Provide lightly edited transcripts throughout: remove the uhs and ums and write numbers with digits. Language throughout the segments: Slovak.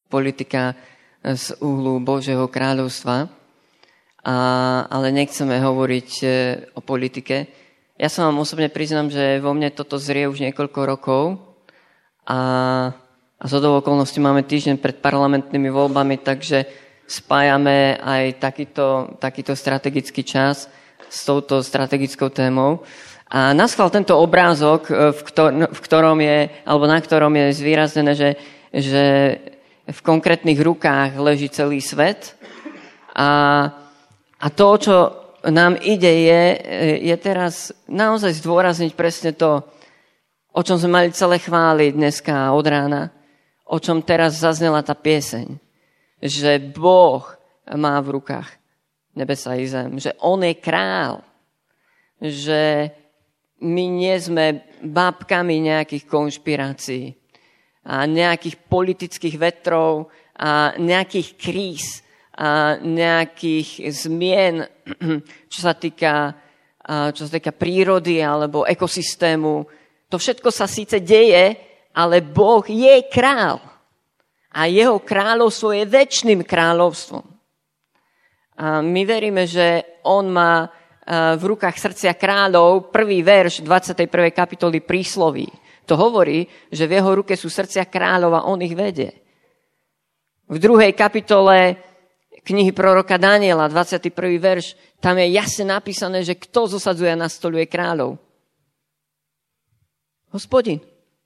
politika z uhlu Božieho kráľovstva, ale nechceme hovoriť o politike. Ja sa vám osobne priznám, že vo mne toto zrie už niekoľko rokov a zhodou okolností máme týždeň pred parlamentnými voľbami, takže spájame aj takýto strategický čas s touto strategickou témou. A naschvál tento obrázok, v ktorom je, alebo na ktorom je zvýraznené, že v konkrétnych rukách leží celý svet. A to, čo nám ide, je teraz naozaj zdôrazniť presne to, o čom sme mali celé chváliť dneska od rána, o čom teraz zaznela tá pieseň. Že Boh má v rukách nebesa i zem, že on je král, že my nie sme bábkami nejakých konšpirácií a nejakých politických vetrov a nejakých kríz a nejakých zmien, čo sa týka prírody alebo ekosystému. To všetko sa síce deje, ale Boh je král. A jeho kráľovstvo je večným kráľovstvom. A my veríme, že on má v rukách srdcia kráľov, prvý verš 21. kapitoly Prísloví. To hovorí, že v jeho ruke sú srdcia kráľov a on ich vedie. V 2. kapitole knihy proroka Daniela, 21. verš, tam je jasne napísané, že kto zosadzuje a nastoluje kráľov. Hospodin.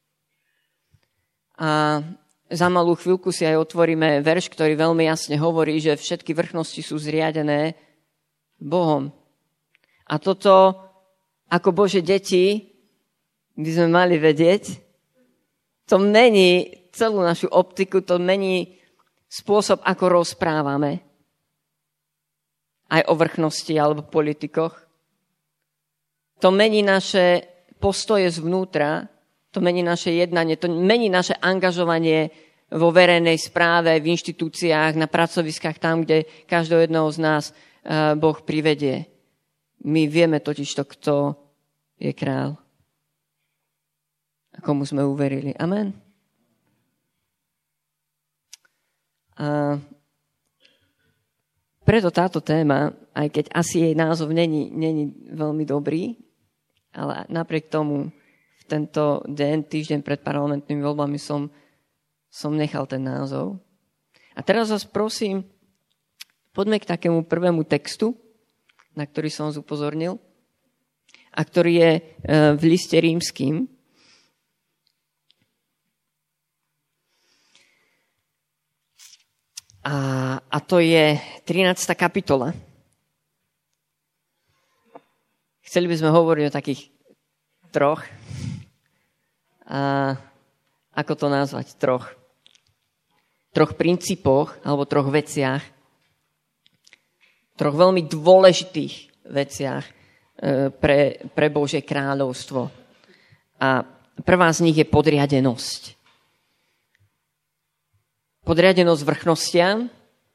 A za malú chvíľku si aj otvoríme verš, ktorý veľmi jasne hovorí, že všetky vrchnosti sú zriadené Bohom. A toto, ako Božie deti, by sme mali vedieť, to mení celú našu optiku, to mení spôsob, ako rozprávame. Aj o vrchnosti alebo politikoch. To mení naše postoje zvnútra, to mení naše jednanie, to mení naše angažovanie vo verejnej správe, v inštitúciách, na pracoviskách, tam, kde každého jedného z nás Boh privedie. My vieme totižto, kto je král. A komu sme uverili. Amen. A preto táto téma, aj keď asi jej názov není veľmi dobrý, ale napriek tomu v tento deň, týždeň pred parlamentnými voľbami som nechal ten názov. A teraz vás prosím, poďme k takému prvému textu, na ktorý som vás upozornil, a ktorý je v liste Rímskym. A to je 13. kapitola. Chceli by sme hovoriť o takých troch. Ako to nazvať? Troch princípoch alebo troch veciach. Troch veľmi dôležitých veciach pre Božie kráľovstvo. A prvá z nich je podriadenosť. Podriadenosť vrchnostiam,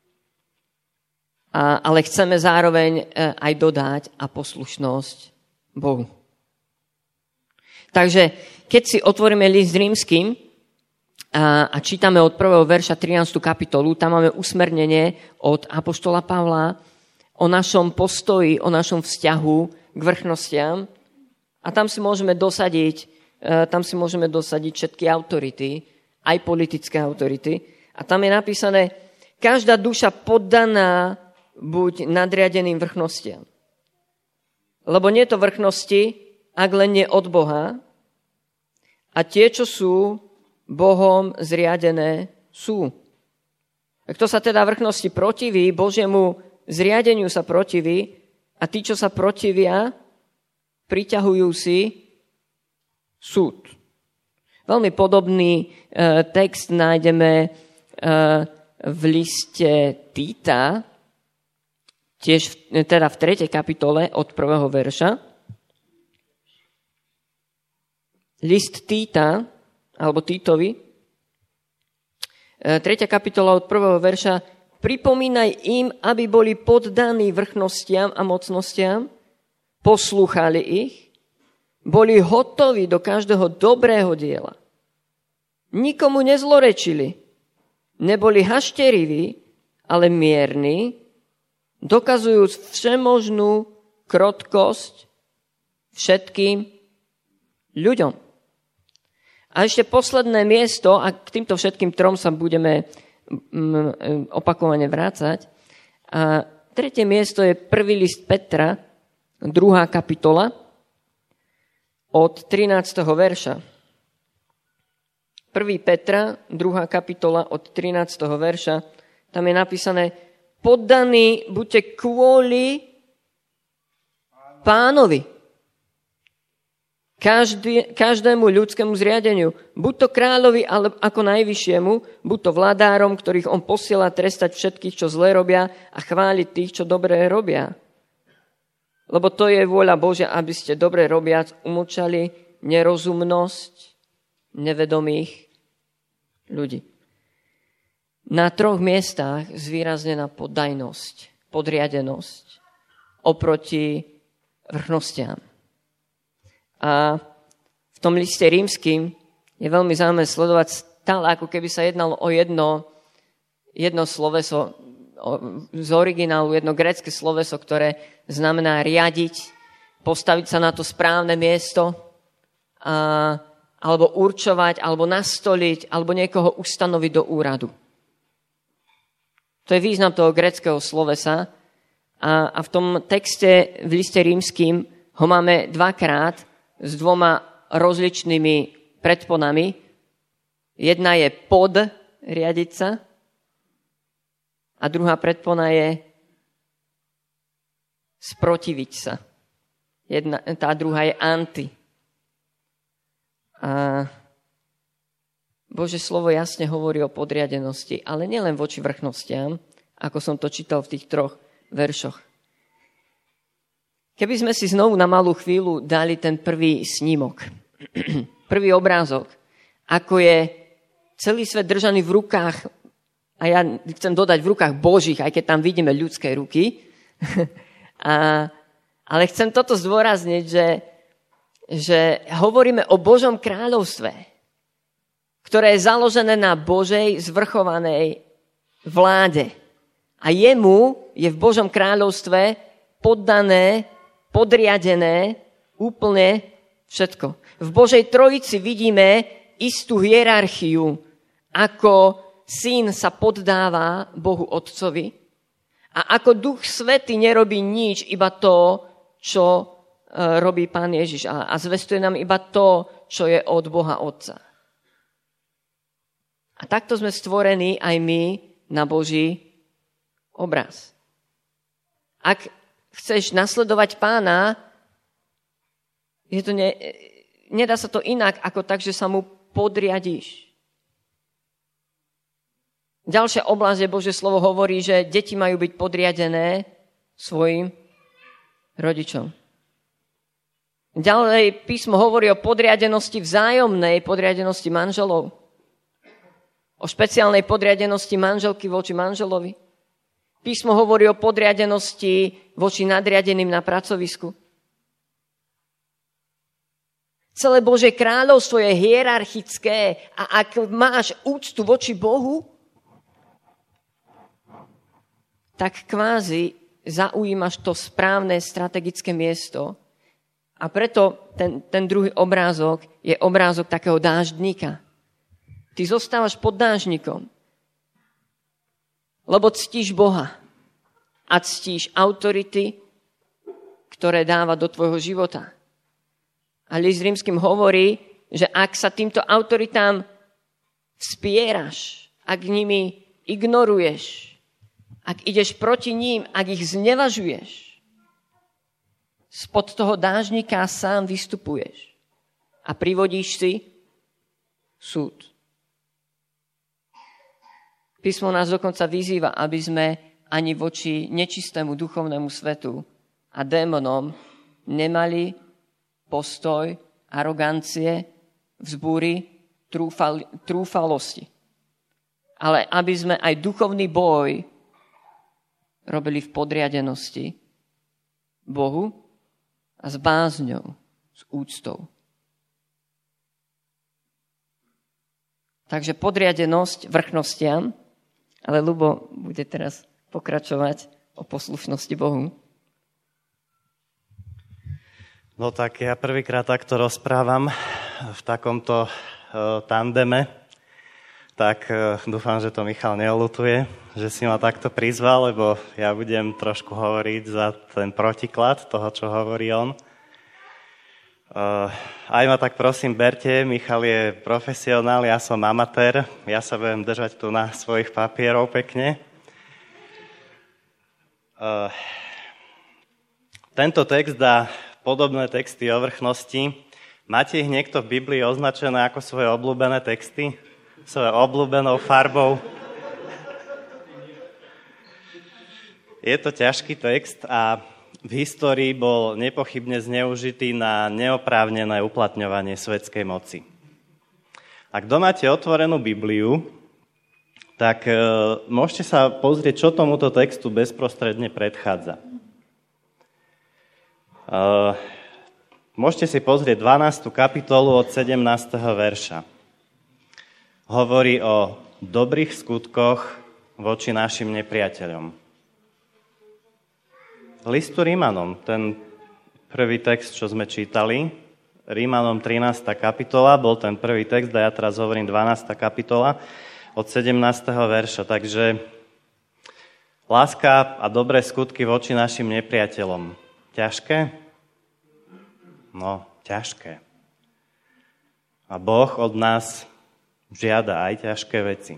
ale chceme zároveň aj dodať a poslušnosť Bohu. Takže keď si otvoríme list Rímskym a čítame od 1. verša 13. kapitolu, tam máme usmernenie od apoštola Pavla o našom postoji, o našom vzťahu k vrchnostiam a tam si môžeme dosadiť všetky autority, aj politické autority. A tam je napísané, každá duša poddaná buď nadriadeným vrchnostiam. Lebo nie je to vrchnosti, ak len nie od Boha. A tie, čo sú Bohom zriadené, sú. A kto sa teda vrchnosti protiví, Božiemu zriadeniu sa protiví, a tí, čo sa protivia, priťahujú si súd. Veľmi podobný text nájdeme v liste Týta, tiež teda v 3. kapitole od 1. verša. List Týta, alebo Týtovi, 3. kapitola od 1. verša, pripomínaj im, aby boli poddaní vrchnostiam a mocnostiam, poslúchali ich, boli hotoví do každého dobrého diela. Nikomu nezlorečili, neboli hašteriví, ale mierni, dokazujúc všemožnú krotkosť všetkým ľuďom. A ešte posledné miesto, a k týmto všetkým trom sa budeme opakovane vrácať. A tretie miesto je 1. list Petra, 2. kapitola, od 13. verša. 1. Petra, 2. kapitola, od 13. verša. Tam je napísané: poddaní buďte kvôli Pánovi. Každému ľudskému zriadeniu. Buď to kráľovi, ale ako najvyššiemu, buď to vládárom, ktorých on posiela trestať všetkých, čo zle robia, a chváliť tých, čo dobre robia. Lebo to je vôľa Božia, aby ste dobre robiac umlčali nerozumnosť nevedomých ľudí. Na 3 miestach zvýraznená poddajnosť, podriadenosť oproti vrchnostiam. A v tom liste rímskym je veľmi zaujímavé sledovať stále, ako keby sa jednalo o jedno sloveso z originálu, jedno grécke sloveso, ktoré znamená riadiť, postaviť sa na to správne miesto, alebo určovať, alebo nastoliť, alebo niekoho ustanoviť do úradu. To je význam toho gréckeho slovesa. A v tom texte v liste rímskym ho máme 2-krát s 2 rozličnými predponami. Jedna je podriadiť sa a druhá predpona je sprotiviť sa. Tá druhá je anti. A Božie slovo jasne hovorí o podriadenosti, ale nielen voči vrchnostiam, ako som to čítal v tých 3 veršoch. Keby sme si znovu na malú chvíľu dali ten prvý snímok, prvý obrázok, ako je celý svet držaný v rukách, a ja chcem dodať v rukách Božích, aj keď tam vidíme ľudské ruky, ale chcem toto zdôrazniť, že hovoríme o Božom kráľovstve, ktoré je založené na Božej zvrchovanej vláde. A jemu je v Božom kráľovstve poddané, podriadené úplne všetko. V Božej trojici vidíme istú hierarchiu, ako syn sa poddáva Bohu Otcovi a ako Duch Svätý nerobí nič, iba to, čo robí Pán Ježiš a zvestuje nám iba to, čo je od Boha Otca. A takto sme stvorení aj my na Boží obraz. Ak chceš nasledovať Pána, nedá sa to inak, ako tak, že sa mu podriadíš. Ďalšia oblasť, kde Božie slovo hovorí, že deti majú byť podriadené svojim rodičom. Ďalej písmo hovorí o podriadenosti vzájomnej, podriadenosti manželov. O špeciálnej podriadenosti manželky voči manželovi. Písmo hovorí o podriadenosti voči nadriadeným na pracovisku. Celé Božie kráľovstvo je hierarchické a ak máš úctu voči Bohu, tak kvázi zaujímaš to správne strategické miesto. A preto ten druhý obrázok je obrázok takého dáždnika. Ty zostávaš pod dážnikom, lebo ctíš Boha a ctíš autority, ktoré dáva do tvojho života. A list rímskym hovorí, že ak sa týmto autoritám vspieraš, ak nimi ignoruješ, ak ideš proti ním, ak ich znevažuješ, spod toho dážnika sám vystupuješ a privodíš si súd. Písmo nás dokonca vyzýva, aby sme ani voči nečistému duchovnému svetu a démonom nemali postoj arogancie, vzbúry, trúfalosti. Ale aby sme aj duchovný boj robili v podriadenosti Bohu a s bázňou, s úctou. Takže podriadenosť vrchnostiam Ale Ľubo bude teraz pokračovať o poslušnosti Bohu. No tak ja prvýkrát takto rozprávam v takomto tandeme, tak dúfam, že to Michal neoľutuje, že si ma takto prizval, lebo ja budem trošku hovoriť za ten protiklad toho, čo hovorí on. Aj ma tak prosím berte, Michal je profesionál, ja som amatér, ja sa budem držať tu na svojich papierov pekne. Tento text dá podobné texty o vrchnosti. Máte ich niekto v Biblii označené ako svoje obľúbené texty? Svojou obľúbenou farbou? Je to ťažký text a v histórii bol nepochybne zneužitý na neoprávnené uplatňovanie svetskej moci. Ak kto máte otvorenú Bibliu, tak môžete sa pozrieť, čo tomuto textu bezprostredne predchádza. Môžete si pozrieť 12. kapitolu od 17. verša. Hovorí o dobrých skutkoch voči našim nepriateľom. Listu Rímanom, ten prvý text, čo sme čítali, Rímanom 13. kapitola, bol ten prvý text, a ja teraz hovorím 12. kapitola od 17. verša. Takže láska a dobré skutky voči našim nepriateľom. Ťažké? No, ťažké. A Boh od nás žiada aj ťažké veci.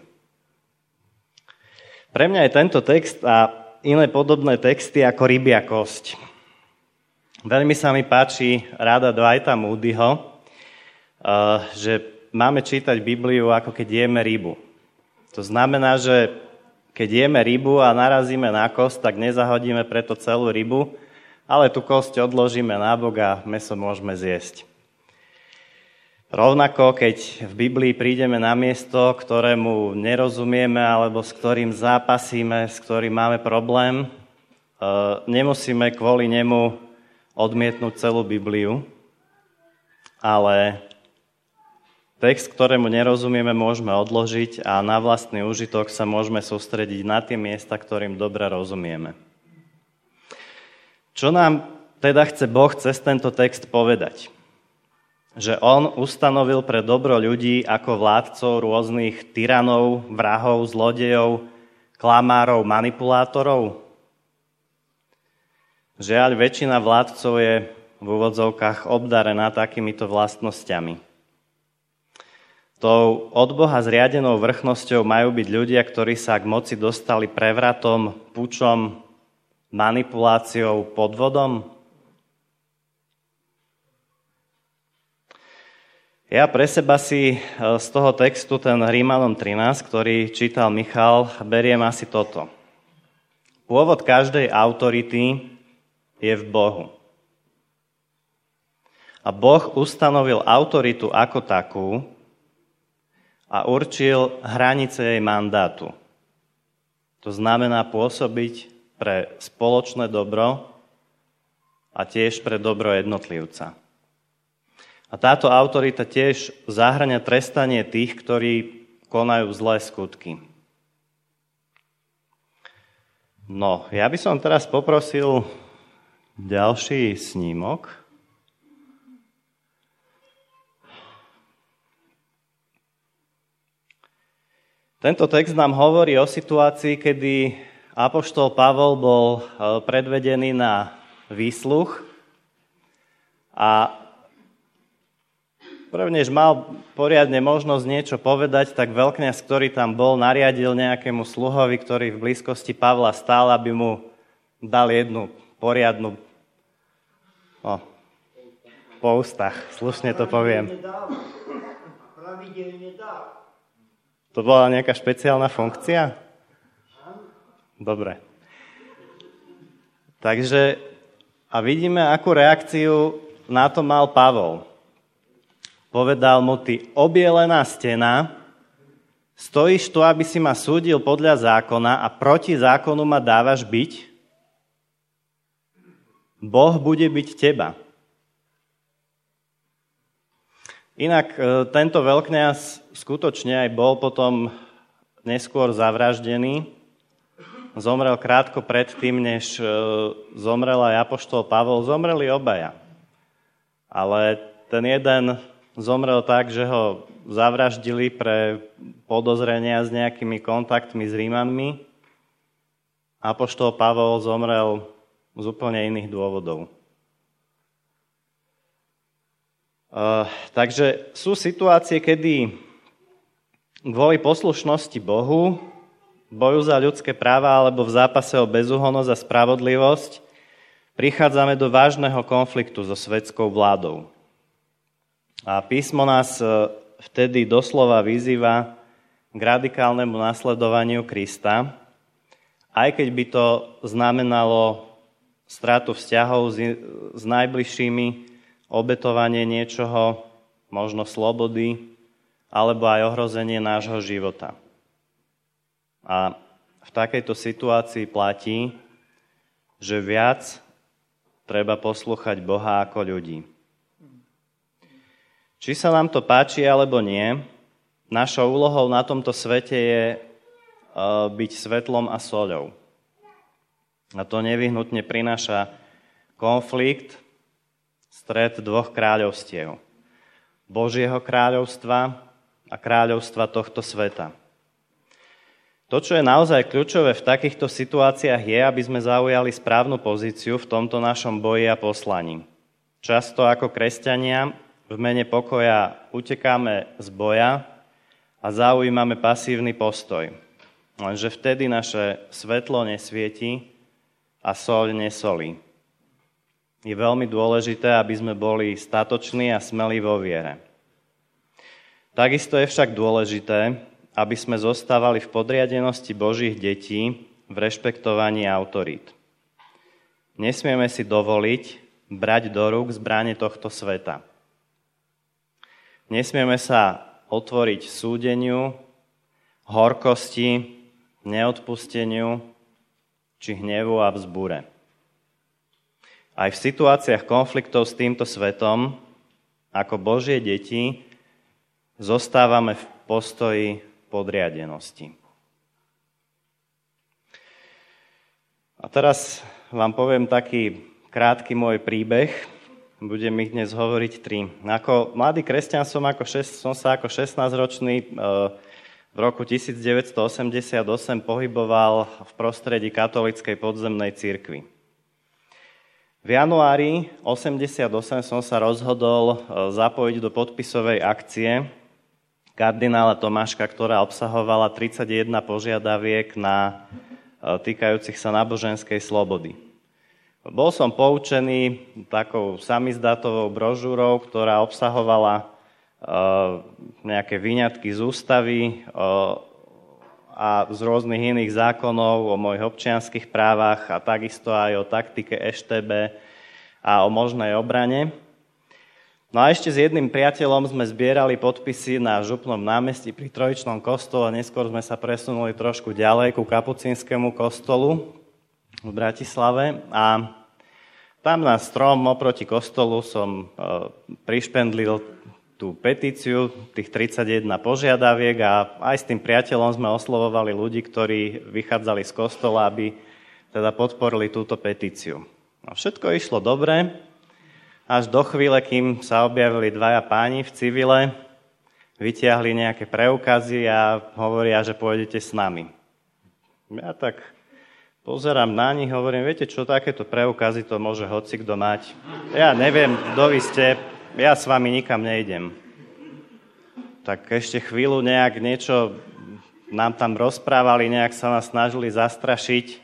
Pre mňa je tento text a iné podobné texty ako rybia kosť. Veľmi sa mi páči rada Dwighta Moodyho, že máme čítať Bibliu ako keď jeme rybu. To znamená, že keď jeme rybu a narazíme na kosť, tak nezahodíme preto celú rybu, ale tú kosť odložíme nabok a mäso môžeme zjesť. Rovnako, keď v Biblii prídeme na miesto, ktorému nerozumieme alebo s ktorým zápasíme, s ktorým máme problém, nemusíme kvôli nemu odmietnúť celú Bibliu, ale text, ktorému nerozumieme, môžeme odložiť a na vlastný úžitok sa môžeme sústrediť na tie miesta, ktorým dobre rozumieme. Čo nám teda chce Boh cez tento text povedať? Že on ustanovil pre dobro ľudí ako vládcov rôznych tyranov, vrahov, zlodejov, klamárov, manipulátorov? Žiaľ, väčšina vládcov je v úvodzovkách obdarená takýmito vlastnosťami. Tou od Boha zriadenou vrchnosťou majú byť ľudia, ktorí sa k moci dostali prevratom, pučom, manipuláciou, podvodom? Ja pre seba si z toho textu, ten Rímanom 13, ktorý čítal Michal, beriem asi toto. Pôvod každej autority je v Bohu. A Boh ustanovil autoritu ako takú a určil hranice jej mandátu. To znamená pôsobiť pre spoločné dobro a tiež pre dobro jednotlivca. A táto autorita tiež zahŕňa trestanie tých, ktorí konajú zlé skutky. No, ja by som teraz poprosil ďalší snímok. Tento text nám hovorí o situácii, kedy apoštol Pavol bol predvedený na výsluch a prvnež mal poriadne možnosť niečo povedať, tak veľkňaz, ktorý tam bol, nariadil nejakému sluhovi, ktorý v blízkosti Pavla stál, aby mu dal jednu poriadnu po ústach, slušne to poviem. To bola nejaká špeciálna funkcia? Dobre. Takže, a vidíme, akú reakciu na to mal Pavol. Povedal mu: ty obielená stena, stojíš tu, aby si ma súdil podľa zákona a proti zákonu ma dávaš biť? Boh bude biť teba. Inak tento veľkňaz skutočne aj bol potom neskôr zavraždený. Zomrel krátko predtým, než zomrel aj apoštol Pavol. Zomreli obaja. Ale ten jeden zomrel tak, že ho zavraždili pre podozrenia s nejakými kontaktmi s Rímanmi. Apoštol Pavol zomrel z úplne iných dôvodov. Takže sú situácie, kedy kvôli poslušnosti Bohu, boju za ľudské práva alebo v zápase o bezúhonnosť a spravodlivosť prichádzame do vážneho konfliktu so svetskou vládou. A písmo nás vtedy doslova vyzýva k radikálnemu nasledovaniu Krista, aj keď by to znamenalo stratu vzťahov s najbližšími, obetovanie niečoho, možno slobody, alebo aj ohrozenie nášho života. A v takejto situácii platí, že viac treba poslúchať Boha ako ľudí. Či sa nám to páči alebo nie, našou úlohou na tomto svete je byť svetlom a soľou. A to nevyhnutne prináša konflikt, stret dvoch kráľovstiev. Božieho kráľovstva a kráľovstva tohto sveta. To, čo je naozaj kľúčové v takýchto situáciách, je, aby sme zaujali správnu pozíciu v tomto našom boji a poslaní. Často ako kresťania v mene pokoja utekáme z boja a zaujímame pasívny postoj. Lenže vtedy naše svetlo nesvieti a soľ nesolí. Je veľmi dôležité, aby sme boli statoční a smelí vo viere. Takisto je však dôležité, aby sme zostávali v podriadenosti Božích detí v rešpektovaní autorít. Nesmieme si dovoliť brať do rúk zbrane tohto sveta. Nesmieme sa otvoriť súdeniu, horkosti, neodpusteniu či hnevu a vzbure. Aj v situáciách konfliktov s týmto svetom, ako Božie deti, zostávame v postoji podriadenosti. A teraz vám poviem taký krátky môj príbeh. Budem ich dnes hovoriť 3. Ako mladý kresťan som sa ako 16-ročný v roku 1988 pohyboval v prostredí katolíckej podzemnej cirkvi. V januári 1988 som sa rozhodol zapojiť do podpisovej akcie kardinála Tomáška, ktorá obsahovala 31 požiadaviek týkajúcich sa náboženskej slobody. Bol som poučený takou samizdatovou brožúrou, ktorá obsahovala nejaké výňatky z ústavy a z rôznych iných zákonov o mojich občianskych právach a takisto aj o taktike EŠTB a o možnej obrane. No a ešte s jedným priateľom sme zbierali podpisy na Župnom námestí pri Trojičnom kostole. Neskôr sme sa presunuli trošku ďalej ku Kapucínskému kostolu v Bratislave. A tam na strom oproti kostolu som prišpendlil tú petíciu, tých 31 požiadaviek a aj s tým priateľom sme oslovovali ľudí, ktorí vychádzali z kostola, aby teda podporili túto petíciu. No, všetko išlo dobre. Až do chvíle, kým sa objavili dvaja páni v civile, vytiahli nejaké preukazy a hovoria, že pôjdete s nami. Ja tak pozerám na nich, hovorím, viete čo, takéto preukazy to môže hocikto mať. Ja neviem, kto vy ste, ja s vami nikam nejdem. Tak ešte chvíľu nejak niečo nám tam rozprávali, nejak sa nás snažili zastrašiť.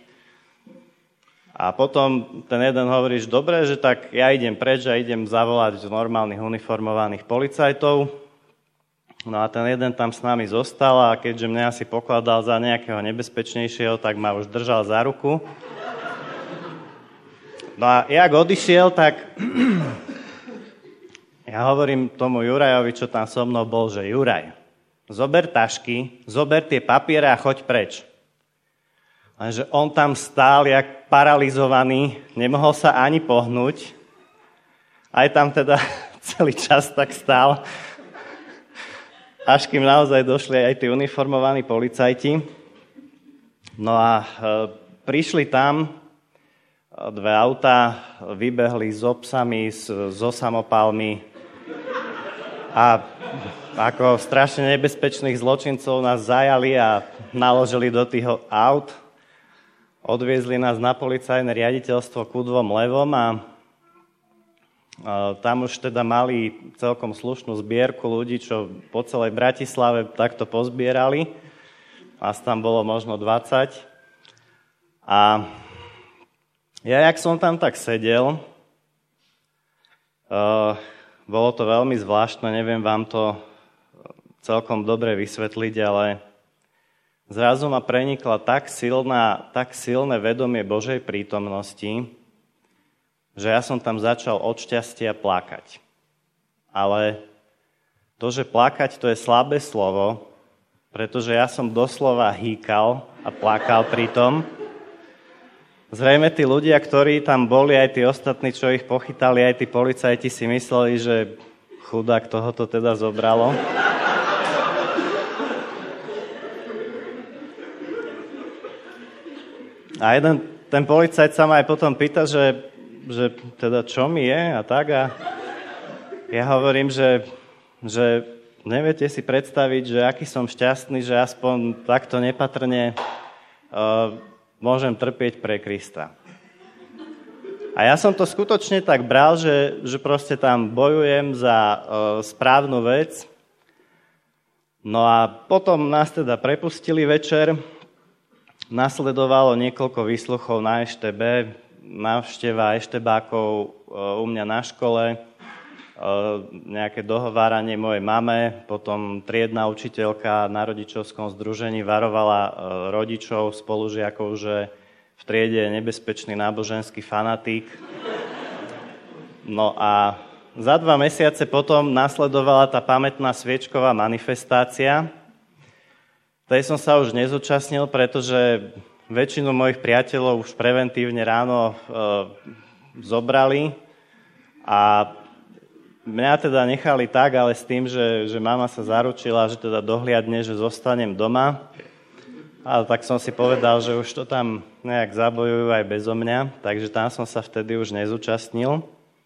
A potom ten jeden hovorí, že dobre, že tak ja idem preč a idem zavolať normálnych uniformovaných policajtov. No a ten jeden tam s nami zostal a keďže mňa asi pokladal za nejakého nebezpečnejšieho, tak ma už držal za ruku. No a jak odišiel, tak ja hovorím tomu Jurajovi, čo tam so mnou bol, že Juraj, zober tašky, zober tie papiere a choď preč. Lenže on tam stál jak paralizovaný, nemohol sa ani pohnúť. Aj tam teda celý čas tak stál. až kým naozaj došli aj tí uniformovaní policajti. No a prišli tam, dve autá, vybehli so psami, so samopálmi a ako strašne nebezpečných zločincov nás zajali a naložili do tých aut. Odviezli nás na policajné riaditeľstvo ku dvom levom a tam už teda mali celkom slušnú zbierku ľudí, čo po celej Bratislave takto pozbierali. Nás tam bolo možno 20. A ja, jak som tam tak sedel, bolo to veľmi zvláštne, neviem vám to celkom dobre vysvetliť, ale zrazu ma prenikla tak silné vedomie Božej prítomnosti, že ja som tam začal od šťastia plakať. Ale to, že plakať, to je slabé slovo, pretože ja som doslova hýkal a plakal pri tom. Zrejme tí ľudia, ktorí tam boli, aj tí ostatní, čo ich pochytali, aj tí policajti si mysleli, že chudák tohoto teda zobralo. A ten policajt sa ma aj potom pýta, že teda čo mi je a tak. A ja hovorím, že neviete si predstaviť, že aký som šťastný, že aspoň takto nepatrne môžem trpieť pre Krista. A ja som to skutočne tak bral, že proste tam bojujem za správnu vec. No a potom nás teda prepustili večer. Nasledovalo niekoľko výsluchov na EŠTB, návšteva eštebákov u mňa na škole, nejaké dohováranie mojej mame, potom triedna učiteľka na rodičovskom združení varovala rodičov, spolužiakov, že v triede je nebezpečný náboženský fanatik. No a za 2 mesiace potom nasledovala tá pamätná sviečková manifestácia. Tej som sa už nezúčastnil, pretože väčšinu mojich priateľov už preventívne ráno zobrali a mňa teda nechali tak, ale s tým, že mama sa zaručila, že teda dohliadne, že zostanem doma. Ale tak som si povedal, že už to tam nejak zabojujú aj bezo mňa, takže tam som sa vtedy už nezúčastnil.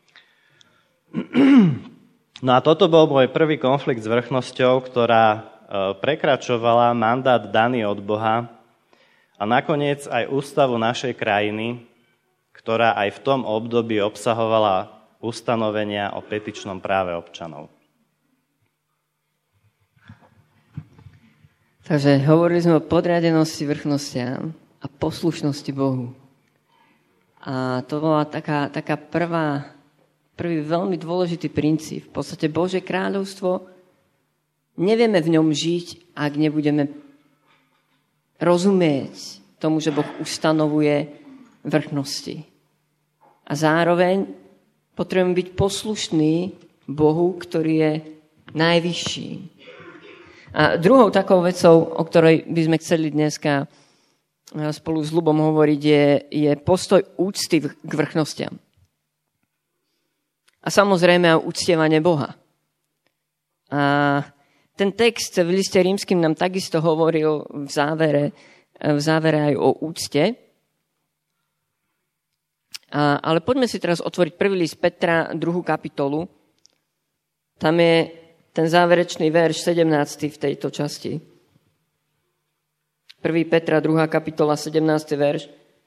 No a toto bol môj prvý konflikt s vrchnosťou, ktorá prekračovala mandát daný od Boha a nakoniec aj ústavu našej krajiny, ktorá aj v tom období obsahovala ustanovenia o petičnom práve občanov. Takže hovorili sme o podriadenosti vrchnostiam a poslušnosti Bohu. A to bola taká prvý veľmi dôležitý princíp. V podstate Božie kráľovstvo nevieme v ňom žiť, ak nebudeme rozumieť tomu, že Boh ustanovuje vrchnosti. A zároveň potrebujeme byť poslušní Bohu, ktorý je najvyšší. A druhou takou vecou, o ktorej by sme chceli dneska spolu s Ľubom hovoriť, je postoj úcty k vrchnostiam. A samozrejme aj uctievanie Boha. A ten text v liste rímskym nám takisto hovoril v závere aj o úcte. Ale poďme si teraz otvoriť prvý list Petra, 2. kapitolu. Tam je ten záverečný verš 17. v tejto časti. 1. Petra, 2. kapitola, 17. verš.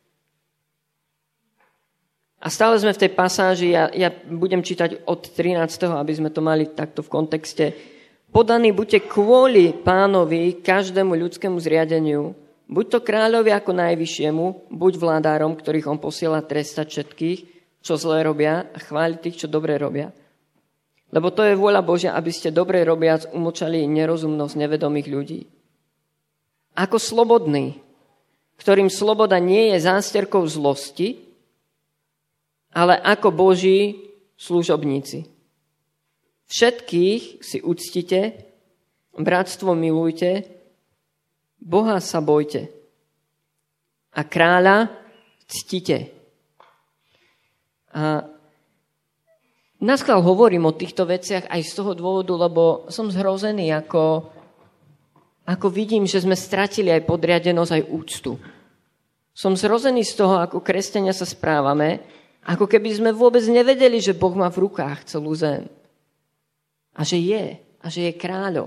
A stále sme v tej pasáži, ja budem čítať od 13., aby sme to mali takto v kontexte. Podaní buďte kvôli Pánovi každému ľudskému zriadeniu, buď to kráľovi ako najvyššiemu, buď vládárom, ktorých on posiela trestať všetkých, čo zlé robia, a chváliť tých, čo dobre robia. Lebo to je vôľa Božia, aby ste dobre robiac umlčali nerozumnosť nevedomých ľudí. Ako slobodní, ktorým sloboda nie je zásterkou zlosti, ale ako Boží služobníci. Všetkých si uctite, bratstvo milujte, Boha sa bojte a kráľa ctite. A Naschvál hovorím o týchto veciach aj z toho dôvodu, lebo som zhrozený, ako vidím, že sme stratili aj podriadenosť, aj úctu. Som zhrozený z toho, ako kresťania sa správame, ako keby sme vôbec nevedeli, že Boh má v rukách celú zem. A že je kráľom.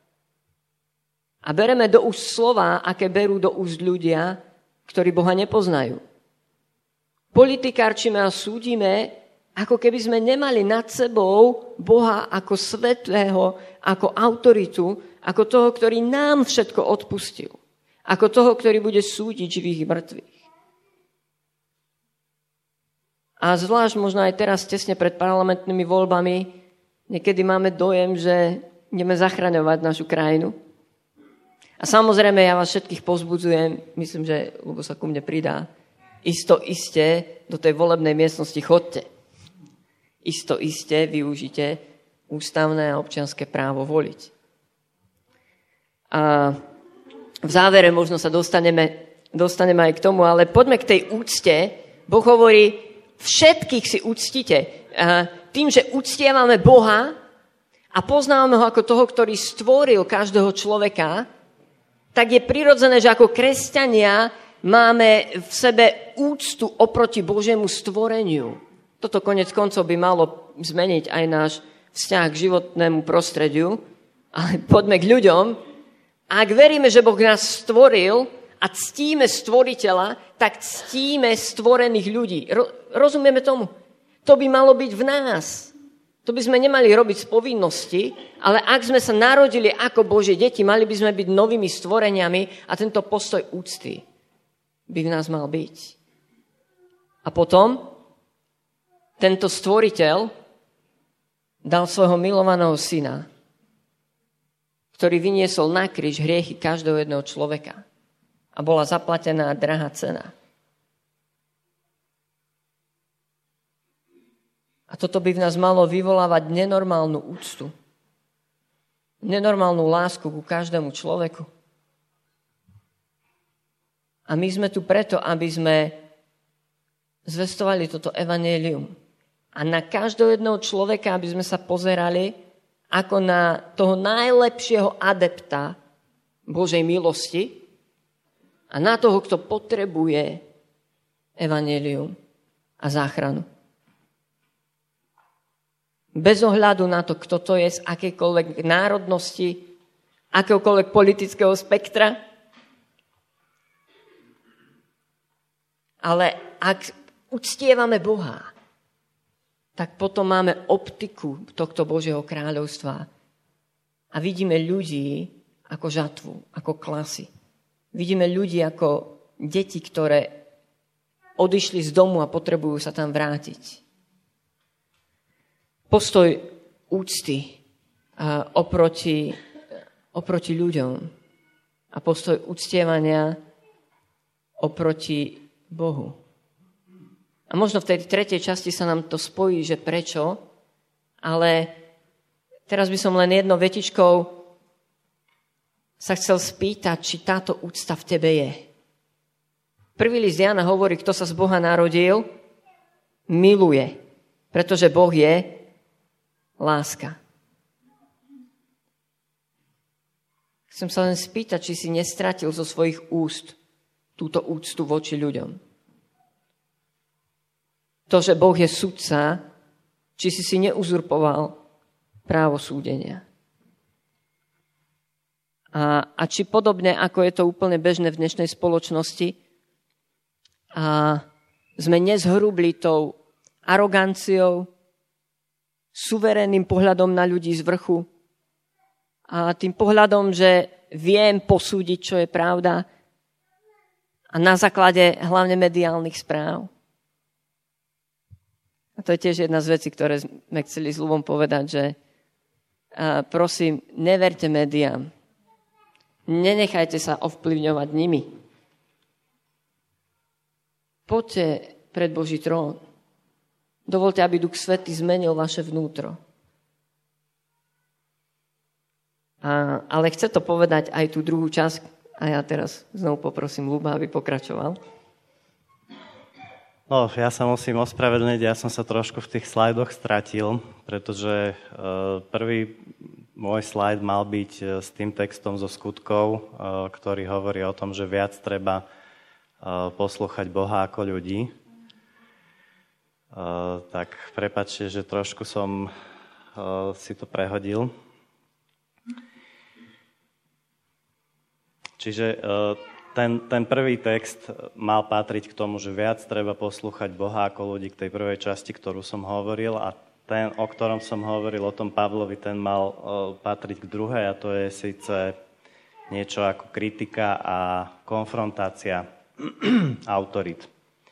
A bereme do úst slova, aké berú do úst ľudia, ktorí Boha nepoznajú. Politikárčime a súdime, ako keby sme nemali nad sebou Boha ako svätého, ako autoritu, ako toho, ktorý nám všetko odpustil. Ako toho, ktorý bude súdiť živých i mŕtvych. A zvlášť možno aj teraz, tesne pred parlamentnými voľbami, niekedy máme dojem, že ideme zachraňovať našu krajinu. A samozrejme, ja vás všetkých povzbudzujem, myslím, že Ľubo sa ku mne pridá, iste do tej volebnej miestnosti chodte. Iste využite ústavné a občianske právo voliť. A v závere možno sa dostaneme aj k tomu, ale poďme k tej úcte. Boh hovorí, všetkých si úctite. Tým, že uctievame Boha a poznávame ho ako toho, ktorý stvoril každého človeka, tak je prirodzené, že ako kresťania máme v sebe úctu oproti Božiemu stvoreniu. Toto konec koncov by malo zmeniť aj náš vzťah k životnému prostrediu, ale poďme k ľuďom. Ak veríme, že Boh nás stvoril a ctíme stvoriteľa, tak ctíme stvorených ľudí. Rozumieme tomu? To by malo byť v nás. To by sme nemali robiť z povinnosti, ale ak sme sa narodili ako Božie deti, mali by sme byť novými stvoreniami a tento postoj úcty by v nás mal byť. A potom tento stvoriteľ dal svojho milovaného syna, ktorý vyniesol na kríž hriechy každého jedného človeka. A bola zaplatená drahá cena. A toto by v nás malo vyvolávať nenormálnu úctu. Nenormálnu lásku ku každému človeku. A my sme tu preto, aby sme zvestovali toto evanjelium. A na každého jedného človeka, aby sme sa pozerali ako na toho najlepšieho adepta Božej milosti a na toho, kto potrebuje evanjelium a záchranu. Bez ohľadu na to, kto to je, z akejkoľvek národnosti, akéhokoľvek politického spektra. Ale ak uctievame Boha, tak potom máme optiku tohto Božieho kráľovstva a vidíme ľudí ako žatvu, ako klasy. Vidíme ľudí ako deti, ktoré odišli z domu a potrebujú sa tam vrátiť. Postoj úcty oproti ľuďom a postoj uctievania oproti Bohu. A možno v tej tretej časti sa nám to spojí, že prečo, ale teraz by som len jednou vetičkou sa chcel spýtať, či táto úcta v tebe je. Prvý list Jana hovorí, kto sa z Boha narodil, miluje, pretože Boh je láska. Chcem sa len spýtať, či si nestratil zo svojich úst túto úctu voči ľuďom. To, že Boh je sudca, či si neuzurpoval právo súdenia. A či podobne, ako je to úplne bežné v dnešnej spoločnosti, a sme nezhrubli tou aroganciou, suverénnym pohľadom na ľudí z vrchu a tým pohľadom, že viem posúdiť, čo je pravda a na základe hlavne mediálnych správ. A to je tiež jedna z vecí, ktoré sme chceli s Ľubom povedať, že prosím, neverte médiám. Nenechajte sa ovplyvňovať nimi. Poďte pred Boží trón. Dovoľte, aby Duch Svätý zmenil vaše vnútro. Ale chce to povedať aj tú druhú časť, a ja teraz znovu poprosím Ľuba, aby pokračoval. No, ja sa musím ospravedlniť, ja som sa trošku v tých slajdoch stratil, pretože prvý môj slajd mal byť s tým textom zo Skutkov, ktorý hovorí o tom, že viac treba poslúchať Boha ako ľudí. Tak prepáčte, že trošku som si to prehodil. Čiže ten prvý text mal patriť k tomu, že viac treba poslúchať Boha ako ľudí k tej prvej časti, ktorú som hovoril, a ten, o ktorom som hovoril, o tom Pavlovi, ten mal patriť k druhej, a to je síce niečo ako kritika a konfrontácia autorít.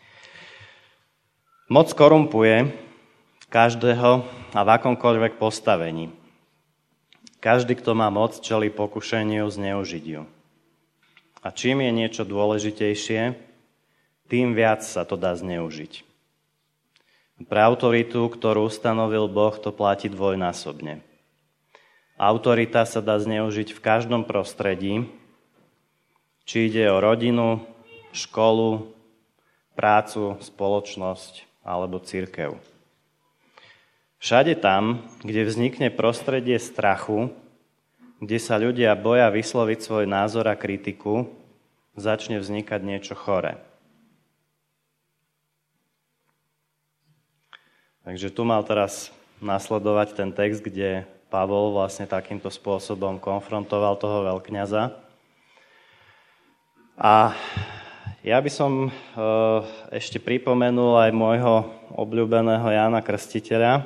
Moc korumpuje každého a v akomkoľvek postavení. Každý, kto má moc, čelí pokušeniu zneužiť ju. A čím je niečo dôležitejšie, tým viac sa to dá zneužiť. Pre autoritu, ktorú ustanovil Boh, to platí dvojnásobne. Autorita sa dá zneužiť v každom prostredí, či ide o rodinu, školu, prácu, spoločnosť alebo cirkev. Všade tam, kde vznikne prostredie strachu, kde sa ľudia boja vysloviť svoj názor a kritiku, začne vznikať niečo choré. Takže tu mal teraz nasledovať ten text, kde Pavol vlastne takýmto spôsobom konfrontoval toho veľkňaza. A ja by som ešte pripomenul aj môjho obľúbeného Jána Krstiteľa.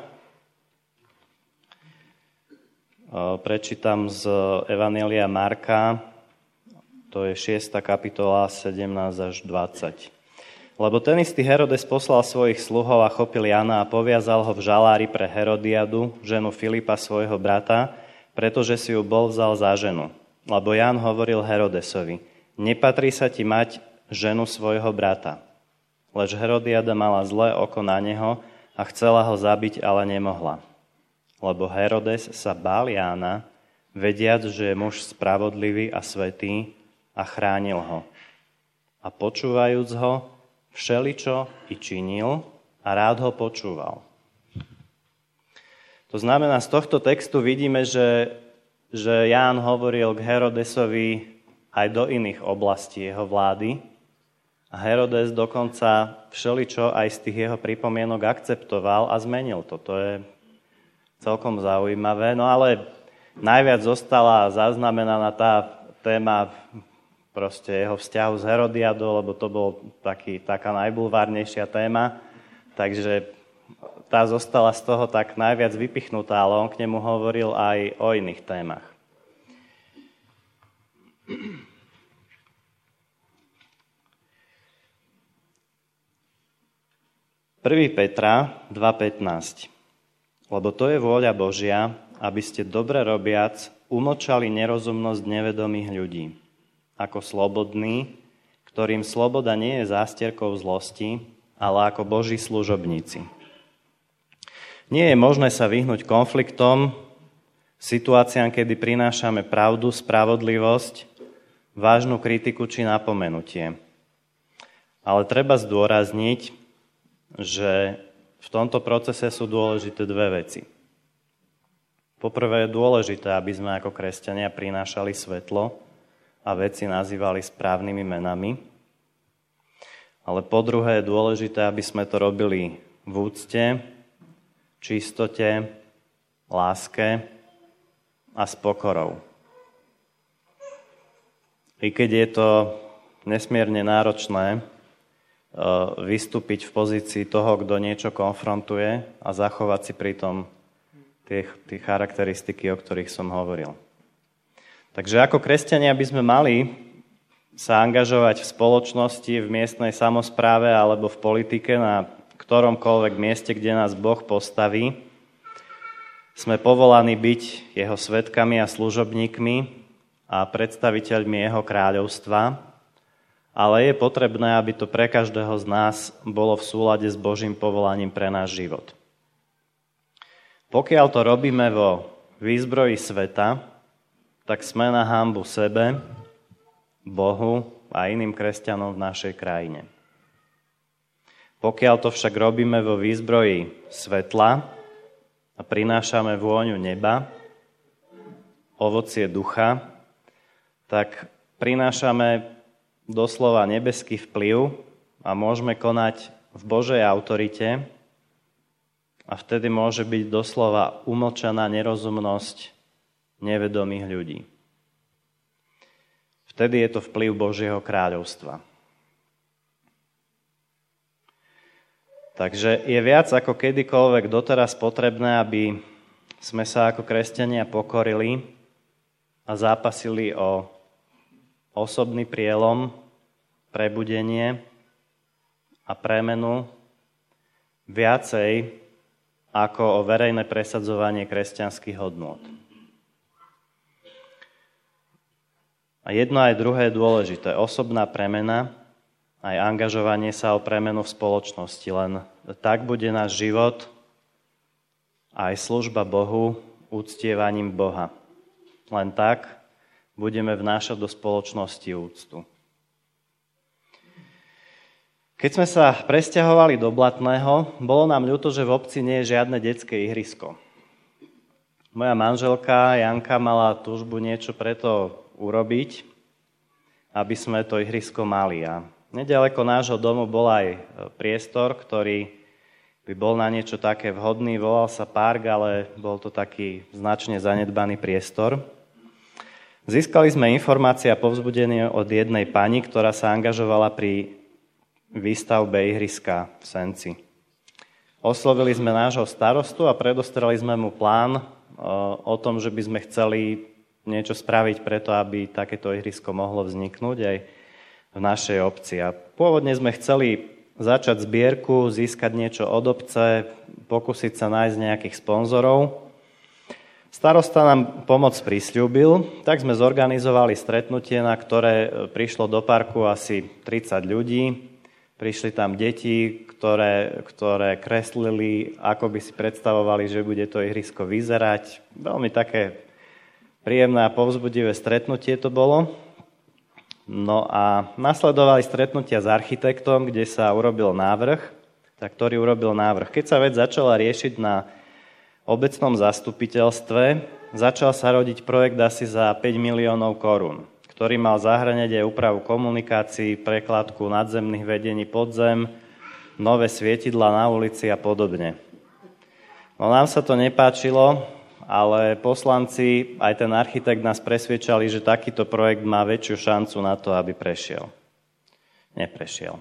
Prečítam z Evanjelia Marka, to je 6. kapitola, 17 až 20. Lebo ten istý Herodes poslal svojich sluhov a chopil Jana a poviazal ho v žalári pre Herodiadu, ženu Filipa, svojho brata, pretože si ju bol vzal za ženu. Lebo Ján hovoril Herodesovi, nepatrí sa ti mať ženu svojho brata. Lež Herodiada mala zlé oko na neho a chcela ho zabiť, ale nemohla. Lebo Herodes sa bál Jána, vediac, že je muž spravodlivý a svätý, a chránil ho. A počúvajúc ho, všeličo i činil a rád ho počúval. To znamená, z tohto textu vidíme, že Ján hovoril k Herodesovi aj do iných oblastí jeho vlády a Herodes dokonca všeličo aj z tých jeho pripomienok akceptoval a zmenil to. To je celkom zaujímavé. No ale najviac zostala zaznamenaná tá téma proste jeho vzťahu s Herodiadou, lebo to bol taká najbulvárnejšia téma, takže tá zostala z toho tak najviac vypichnutá, ale on k nemu hovoril aj o iných témach. 1. Petra 2.15. Lebo to je vôľa Božia, aby ste dobre robiac umlčali nerozumnosť nevedomých ľudí, ako slobodní, ktorým sloboda nie je zástierkou zlosti, ale ako Boží služobníci. Nie je možné sa vyhnúť konfliktom, situáciám, kedy prinášame pravdu, spravodlivosť, vážnu kritiku či napomenutie. Ale treba zdôrazniť, že v tomto procese sú dôležité dve veci. Poprvé je dôležité, aby sme ako kresťania prinášali svetlo a veci nazývali správnymi menami. Ale po druhé je dôležité, aby sme to robili v úcte, čistote, láske a s pokorou. I keď je to nesmierne náročné vystúpiť v pozícii toho, kto niečo konfrontuje a zachovať si pritom tie charakteristiky, o ktorých som hovoril. Takže ako kresťania by sme mali sa angažovať v spoločnosti, v miestnej samospráve alebo v politike na ktoromkoľvek mieste, kde nás Boh postaví. Sme povolaní byť jeho svedkami a služobníkmi a predstaviteľmi jeho kráľovstva, ale je potrebné, aby to pre každého z nás bolo v súlade s Božím povolaním pre náš život. Pokiaľ to robíme vo výzbroji sveta, tak sme na hanbu sebe, Bohu a iným kresťanom v našej krajine. Pokiaľ to však robíme vo výzbroji svetla a prinášame vôňu neba, ovocie ducha, tak prinášame doslova nebeský vplyv a môžeme konať v Božej autorite a vtedy môže byť doslova umlčaná nerozumnosť nevedomých ľudí. Vtedy je to vplyv Božieho kráľovstva. Takže je viac ako kedykoľvek doteraz potrebné, aby sme sa ako kresťania pokorili a zápasili o osobný prielom, prebudenie a premenu viacej ako o verejné presadzovanie kresťanských hodnôt. A jedno aj druhé je dôležité. Osobná premena aj angažovanie sa o premenu v spoločnosti. Len tak bude náš život aj služba Bohu uctievaním Boha. Len tak budeme vnášať do spoločnosti úctu. Keď sme sa presťahovali do Blatného, bolo nám ľúto, že v obci nie je žiadne detské ihrisko. Moja manželka Janka mala túžbu niečo preto urobiť, aby sme to ihrisko mali. A nedaleko nášho domu bol aj priestor, ktorý by bol na niečo také vhodný. Volal sa park, ale bol to taký značne zanedbaný priestor. Získali sme informácie a povzbudenie od jednej pani, ktorá sa angažovala pri výstavbe ihriska v Senci. Oslovili sme nášho starostu a predostreli sme mu plán o tom, že by sme chceli niečo spraviť preto, aby takéto ihrisko mohlo vzniknúť aj v našej obci. A pôvodne sme chceli začať zbierku, získať niečo od obce, pokúsiť sa nájsť nejakých sponzorov. Starosta nám pomoc prisľúbil, tak sme zorganizovali stretnutie, na ktoré prišlo do parku asi 30 ľudí. Prišli tam deti, ktoré kreslili, ako by si predstavovali, že bude to ihrisko vyzerať. Veľmi také príjemné a povzbudivé stretnutie to bolo. No a nasledovali stretnutia s architektom, kde sa urobil návrh, ktorý urobil návrh. Keď sa vec začala riešiť na obecnom zastupiteľstve, začal sa rodiť projekt asi za 5 miliónov korún, ktorý mal zahŕňať aj úpravu komunikácií, prekladku nadzemných vedení podzem, nové svietidlá na ulici a podobne. No nám sa to nepáčilo, ale poslanci, aj ten architekt nás presviečali, že takýto projekt má väčšiu šancu na to, aby prešiel. Neprešiel.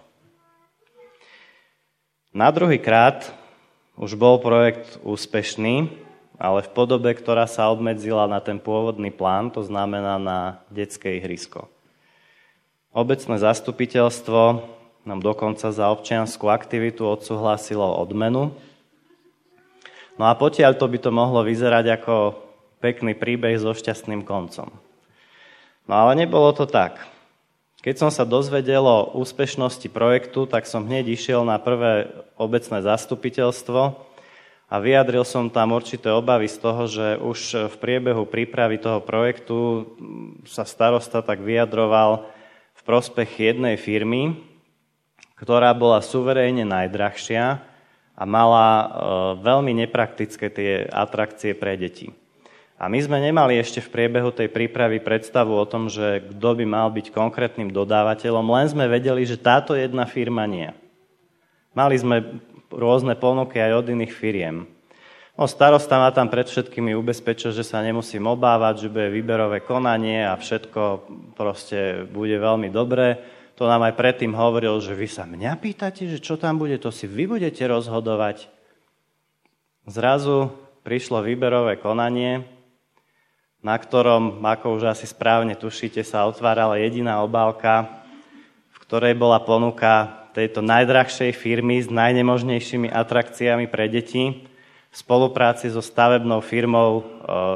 Na druhý krát už bol projekt úspešný, ale v podobe, ktorá sa obmedzila na ten pôvodný plán, to znamená na detské ihrisko. Obecné zastupiteľstvo nám dokonca za občiansku aktivitu odsúhlasilo odmenu. No a potiaľ to by to mohlo vyzerať ako pekný príbeh so šťastným koncom. No ale nebolo to tak. Keď som sa dozvedel o úspešnosti projektu, tak som hneď išiel na prvé obecné zastupiteľstvo a vyjadril som tam určité obavy z toho, že už v priebehu prípravy toho projektu sa starosta tak vyjadroval v prospech jednej firmy, ktorá bola suverénne najdrahšia a mala veľmi nepraktické tie atrakcie pre deti. A my sme nemali ešte v priebehu tej prípravy predstavu o tom, že kto by mal byť konkrétnym dodávateľom, len sme vedeli, že táto jedna firma nie. Mali sme rôzne ponuky aj od iných firiem. No, starosta ma tam pred všetkými ubezpečil, že sa nemusím obávať, že bude výberové konanie a všetko proste bude veľmi dobré. To nám aj predtým hovoril, že vy sa mňa pýtate, že čo tam bude, to si vy budete rozhodovať. Zrazu prišlo výberové konanie, na ktorom, ako už asi správne tušíte, sa otvárala jediná obálka, v ktorej bola ponuka tejto najdrahšej firmy s najnemožnejšími atrakciami pre deti v spolupráci so stavebnou firmou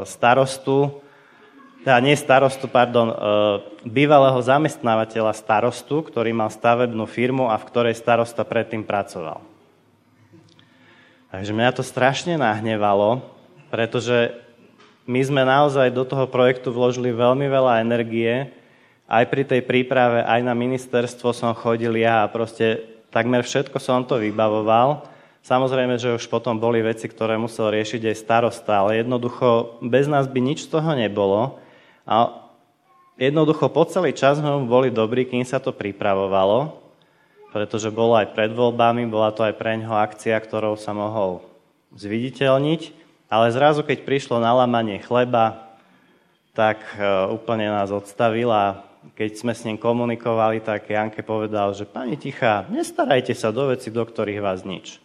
bývalého zamestnávateľa starostu, ktorý mal stavebnú firmu a v ktorej starosta predtým pracoval. Takže mňa to strašne nahnevalo, pretože my sme naozaj do toho projektu vložili veľmi veľa energie. Aj pri tej príprave, aj na ministerstvo som chodil ja a proste takmer všetko som to vybavoval. Samozrejme, že už potom boli veci, ktoré musel riešiť aj starosta, ale jednoducho bez nás by nič z toho nebolo. A jednoducho po celý čas sme boli dobrí, kým sa to pripravovalo, pretože bolo aj pred voľbami, bola to aj preňho akcia, ktorou sa mohol zviditeľniť, ale zrazu, keď prišlo na lámanie chleba, tak úplne nás odstavil a keď sme s ním komunikovali, tak Janke povedal, že pani Tichá, nestarajte sa do veci, do ktorých vás nič.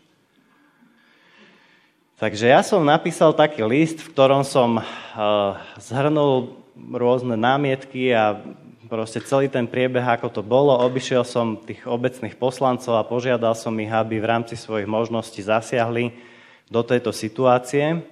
Takže ja som napísal taký list, v ktorom som zhrnul rôzne námietky a proste celý ten priebeh, ako to bolo. Obišiel som tých obecných poslancov a požiadal som ich, aby v rámci svojich možností zasiahli do tejto situácie.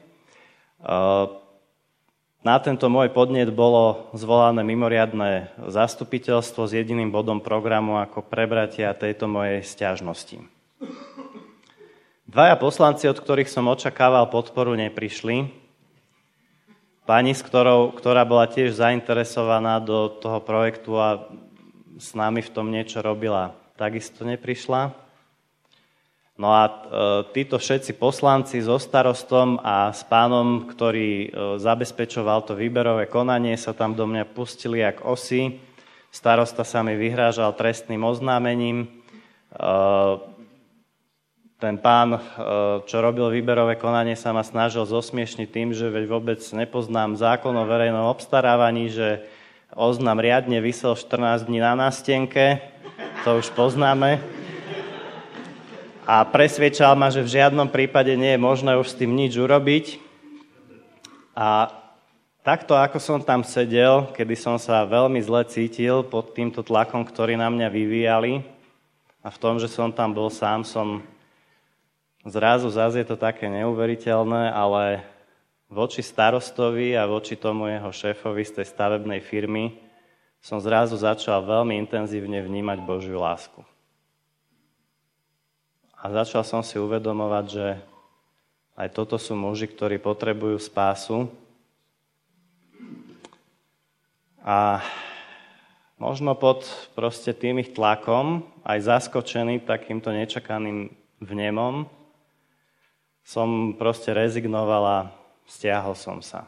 Na tento môj podnet bolo zvolané mimoriadne zastupiteľstvo s jediným bodom programu ako prebratia tejto mojej sťažnosti. Dvaja poslanci, od ktorých som očakával podporu, neprišli. Pani, ktorá bola tiež zainteresovaná do toho projektu a s nami v tom niečo robila, takisto neprišla. No a títo všetci poslanci so starostom a s pánom, ktorý zabezpečoval to výberové konanie, sa tam do mňa pustili jak osy. Starosta sa mi vyhrážal trestným oznámením. Ten pán, čo robil výberové konanie, sa ma snažil zosmiešniť tým, že veď vôbec nepoznám zákon o verejnom obstarávaní, že oznam riadne visel 14 dní na nástenke, to už poznáme. A presviedčal ma, že v žiadnom prípade nie je možné už s tým nič urobiť. A takto, ako som tam sedel, kedy som sa veľmi zle cítil pod týmto tlakom, ktorý na mňa vyvíjali, a v tom, že som tam bol sám, som zrazu je to také neuveriteľné, ale voči starostovi a voči tomu jeho šéfovi z tej stavebnej firmy som zrazu začal veľmi intenzívne vnímať Božiu lásku. A začal som si uvedomovať, že aj toto sú muži, ktorí potrebujú spásu. A možno pod proste tým ich tlakom, aj zaskočený takýmto nečakaným vnemom, som proste rezignoval a stiahol som sa.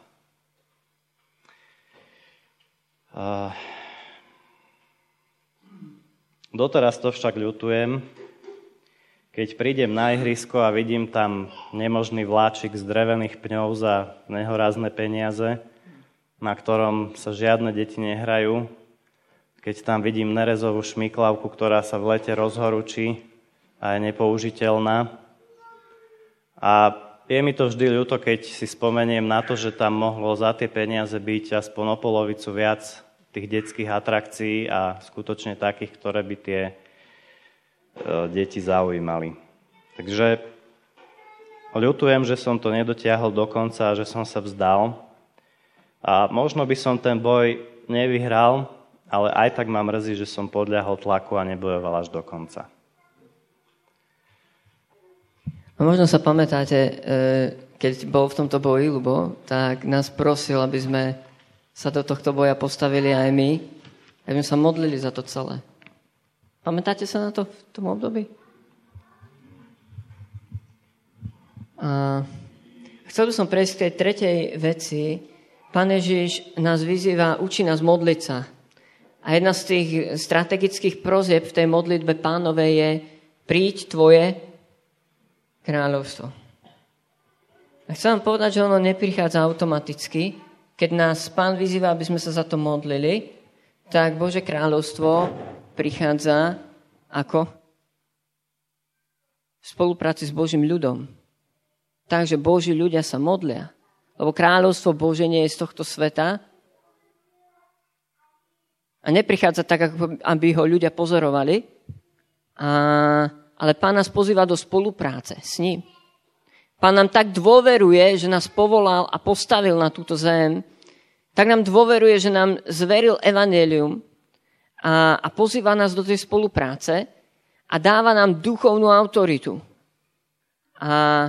Doteraz to však ľutujem, keď prídem na ihrisko a vidím tam nemožný vláčik z drevených pňov za nehorázne peniaze, na ktorom sa žiadne deti nehrajú, keď tam vidím nerezovú šmiklavku, ktorá sa v lete rozhorúči a je nepoužiteľná. A je mi to vždy ľúto, keď si spomeniem na to, že tam mohlo za tie peniaze byť aspoň o polovicu viac tých detských atrakcií a skutočne takých, ktoré by tie deti zaujímali. Takže ľutujem, že som to nedotiahol do konca a že som sa vzdal. A možno by som ten boj nevyhral, ale aj tak ma mrzí, že som podľahol tlaku a nebojoval až do konca. A možno sa pamätáte, keď bol v tomto boji Ľubo, tak nás prosil, aby sme sa do tohto boja postavili aj my, aby sme sa modlili za to celé. Pamätáte sa na to v tom období? A chcel by som prejsť k tej tretej veci. Pán Ježiš nás vyzýva, učí nás modliť sa. A jedna z tých strategických prozieb v tej modlitbe Pánovej je príď tvoje kráľovstvo. A chcem vám povedať, že ono neprichádza automaticky. Keď nás Pán vyzýva, aby sme sa za to modlili, tak Božie kráľovstvo prichádza ako? V spolupráci s Božím ľudom. Takže Boží ľudia sa modlia. Lebo kráľovstvo Božie nie je z tohto sveta a neprichádza tak, aby ho ľudia pozorovali, ale Pán nás pozýva do spolupráce s ním. Pán nám tak dôveruje, že nás povolal a postavil na túto zem, tak nám dôveruje, že nám zveril evanjelium a pozýva nás do tej spolupráce a dáva nám duchovnú autoritu. A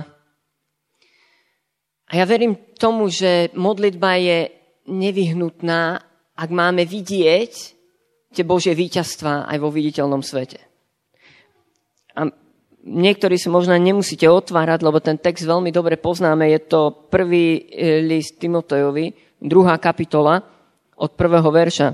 ja verím tomu, že modlitba je nevyhnutná, ak máme vidieť tie Božie víťazstvá aj vo viditeľnom svete. A niektorí si možno nemusíte otvárať, lebo ten text veľmi dobre poznáme. Je to prvý list Timotejovi, 2. kapitola, od 1. verša.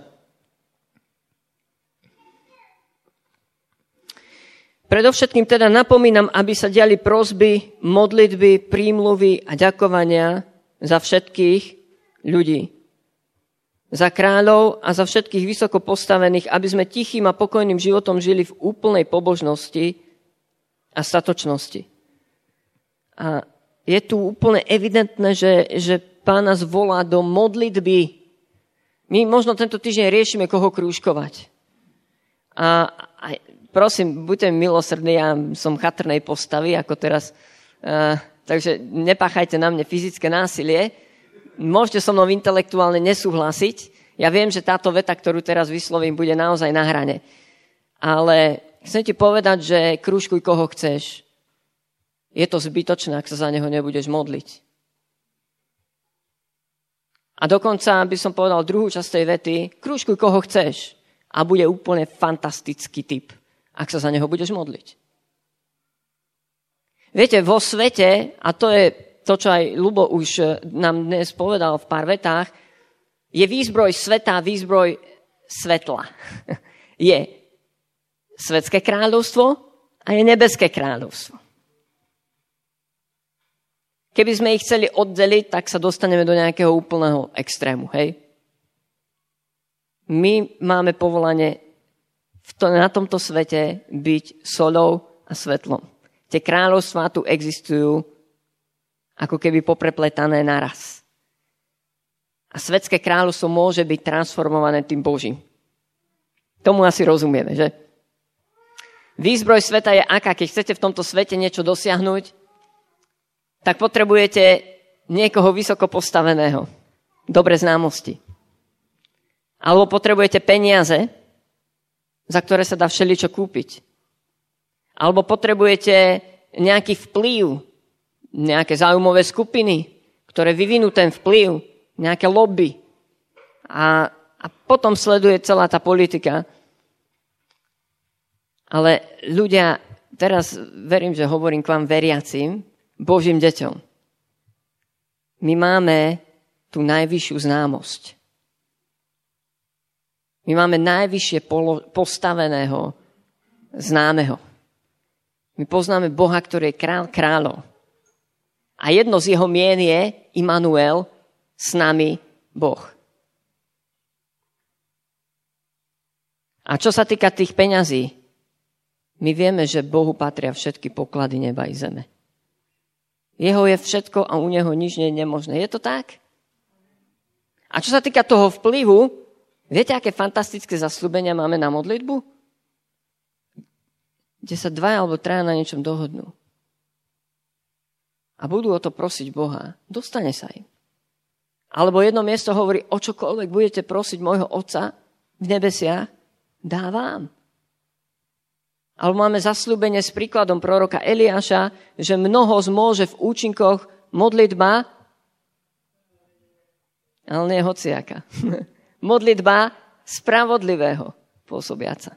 Predovšetkým teda napomínam, aby sa diali prosby, modlitby, prímluvy a ďakovania za všetkých ľudí. Za kráľov a za všetkých vysoko postavených, aby sme tichým a pokojným životom žili v úplnej pobožnosti a statočnosti. A je tu úplne evidentné, že Pán nás volá do modlitby. My možno tento týždeň riešime, koho krúžkovať. A prosím, buďte milosrdní, ja som chatrnej postavy, ako teraz, takže nepáchajte na mne fyzické násilie. Môžete so mnou intelektuálne nesúhlasiť. Ja viem, že táto veta, ktorú teraz vyslovím, bude naozaj na hrane. Ale chcem ti povedať, že krúžkuj koho chceš. Je to zbytočné, ak sa za neho nebudeš modliť. A dokonca by som povedal druhú časť tej vety, krúžkuj koho chceš. A bude úplne fantastický typ, ak sa za neho budeš modliť. Viete, vo svete, a to je to, čo aj Ľubo už nám dnes povedal v pár vetách, je výzbroj sveta a výzbroj svetla. Je svetské kráľovstvo a je nebeské kráľovstvo. Keby sme ich chceli oddeliť, tak sa dostaneme do nejakého úplného extrému, hej? My máme povolanie na tomto svete byť soľou a svetlom. Tie kráľovstvá tu existujú ako keby poprepletané naraz. A svetské kráľovstvo môže byť transformované tým Božím. Tomu asi rozumieme, že? Výzbroj sveta je aká? Keď chcete v tomto svete niečo dosiahnuť, tak potrebujete niekoho vysoko postaveného. Dobre známosti. Alebo potrebujete peniaze, za ktoré sa dá všeličo kúpiť. Alebo potrebujete nejaký vplyv, nejaké záujmové skupiny, ktoré vyvinú ten vplyv, nejaké lobby. A potom sleduje celá tá politika. Ale ľudia, teraz verím, že hovorím k vám veriacim, Božím deťom. My máme tú najvyššiu známosť. My máme najvyššie postaveného známeho. My poznáme Boha, ktorý je král kráľov. A jedno z jeho mien je Immanuel, s nami Boh. A čo sa týka tých peňazí, my vieme, že Bohu patria všetky poklady neba i zeme. Jeho je všetko a u neho nič nie je nemožné. Je to tak? A čo sa týka toho vplyvu, viete, aké fantastické zasľúbenia máme na modlitbu? Kde sa 2 alebo 3 na niečom dohodnú. A budú o to prosiť Boha. Dostane sa im. Alebo jedno miesto hovorí, o čokoľvek budete prosiť môjho Otca v nebesiach, dá vám. Alebo máme zasľúbenie s príkladom proroka Eliáša, že mnoho zmôže v účinkoch modlitba, ale nie hociaka. Modlitba spravodlivého pôsobiaca.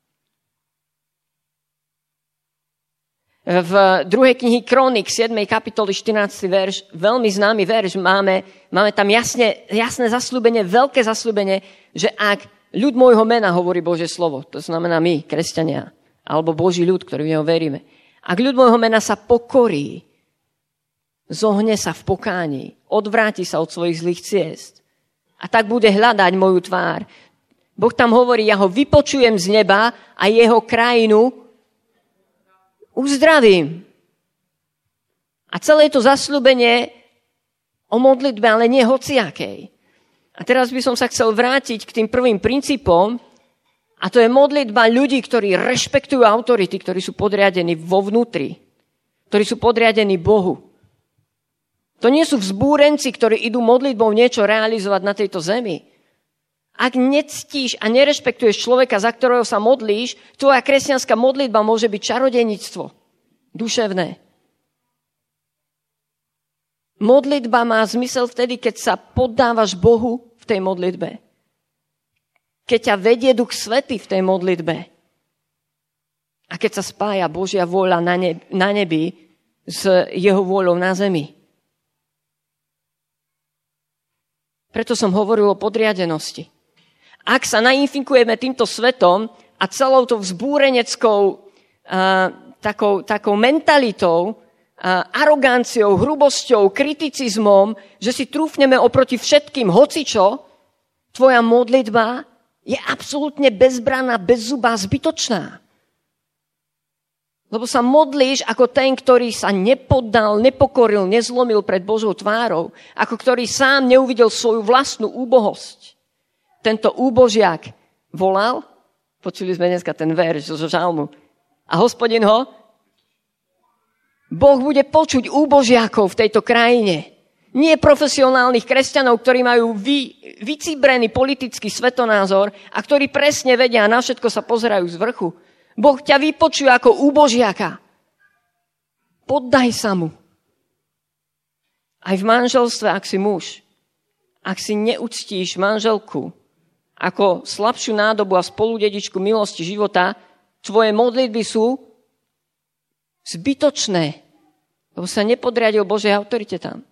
V 2. knihy Kronik, 7. kapitoly, 14. verš, veľmi známy verš, máme tam jasné zasľúbenie, veľké zasľúbenie, že ak ľud môjho mena, hovorí Božie slovo, to znamená my, kresťania, alebo Boží ľud, ktorý v neho veríme, ak ľud môjho mena sa pokorí, zohne sa v pokání, odvráti sa od svojich zlých ciest a tak bude hľadať moju tvár. Boh tam hovorí, ja ho vypočujem z neba a jeho krajinu uzdravím. A celé to zasľúbenie o modlitbe, ale nie hociakej. A teraz by som sa chcel vrátiť k tým prvým princípom, a to je modlitba ľudí, ktorí rešpektujú autority, ktorí sú podriadení vo vnútri, ktorí sú podriadení Bohu. To nie sú vzbúrenci, ktorí idú modlitbou niečo realizovať na tejto zemi. Ak nectíš a nerešpektuješ človeka, za ktorého sa modlíš, tvoja kresťanská modlitba môže byť čarodejníctvo, duševné. Modlitba má zmysel vtedy, keď sa poddávaš Bohu v tej modlitbe. Keď ťa vedie Duch Svätý v tej modlitbe. A keď sa spája Božia vôľa na nebi s jeho vôľou na zemi. Preto som hovoril o podriadenosti. Ak sa nainfikujeme týmto svetom a celou tou vzbúreneckou takou mentalitou, aroganciou, hrubosťou, kriticizmom, že si trúfneme oproti všetkým hocičo, tvoja modlitba je absolútne bezbranná, bezzubá, zbytočná. Lebo sa modlíš ako ten, ktorý sa nepoddal, nepokoril, nezlomil pred Božou tvárou, ako ktorý sám neuvidel svoju vlastnú úbohosť. Tento úbožiak volal, počuli sme dneska ten verš zo žalmu, a Hospodin ho, Boh bude počuť úbožiakov v tejto krajine. Nie profesionálnych kresťanov, ktorí majú vycibrený politický svetonázor a ktorí presne vedia a na všetko sa pozerajú z vrchu. Boh ťa vypočuje ako úbožiaka. Poddaj sa mu. Aj v manželstve, ak si muž, ak si neuctíš manželku ako slabšiu nádobu a spoludedičku milosti života, tvoje modlitby sú zbytočné, lebo sa nepodriadil Božej autorite tam.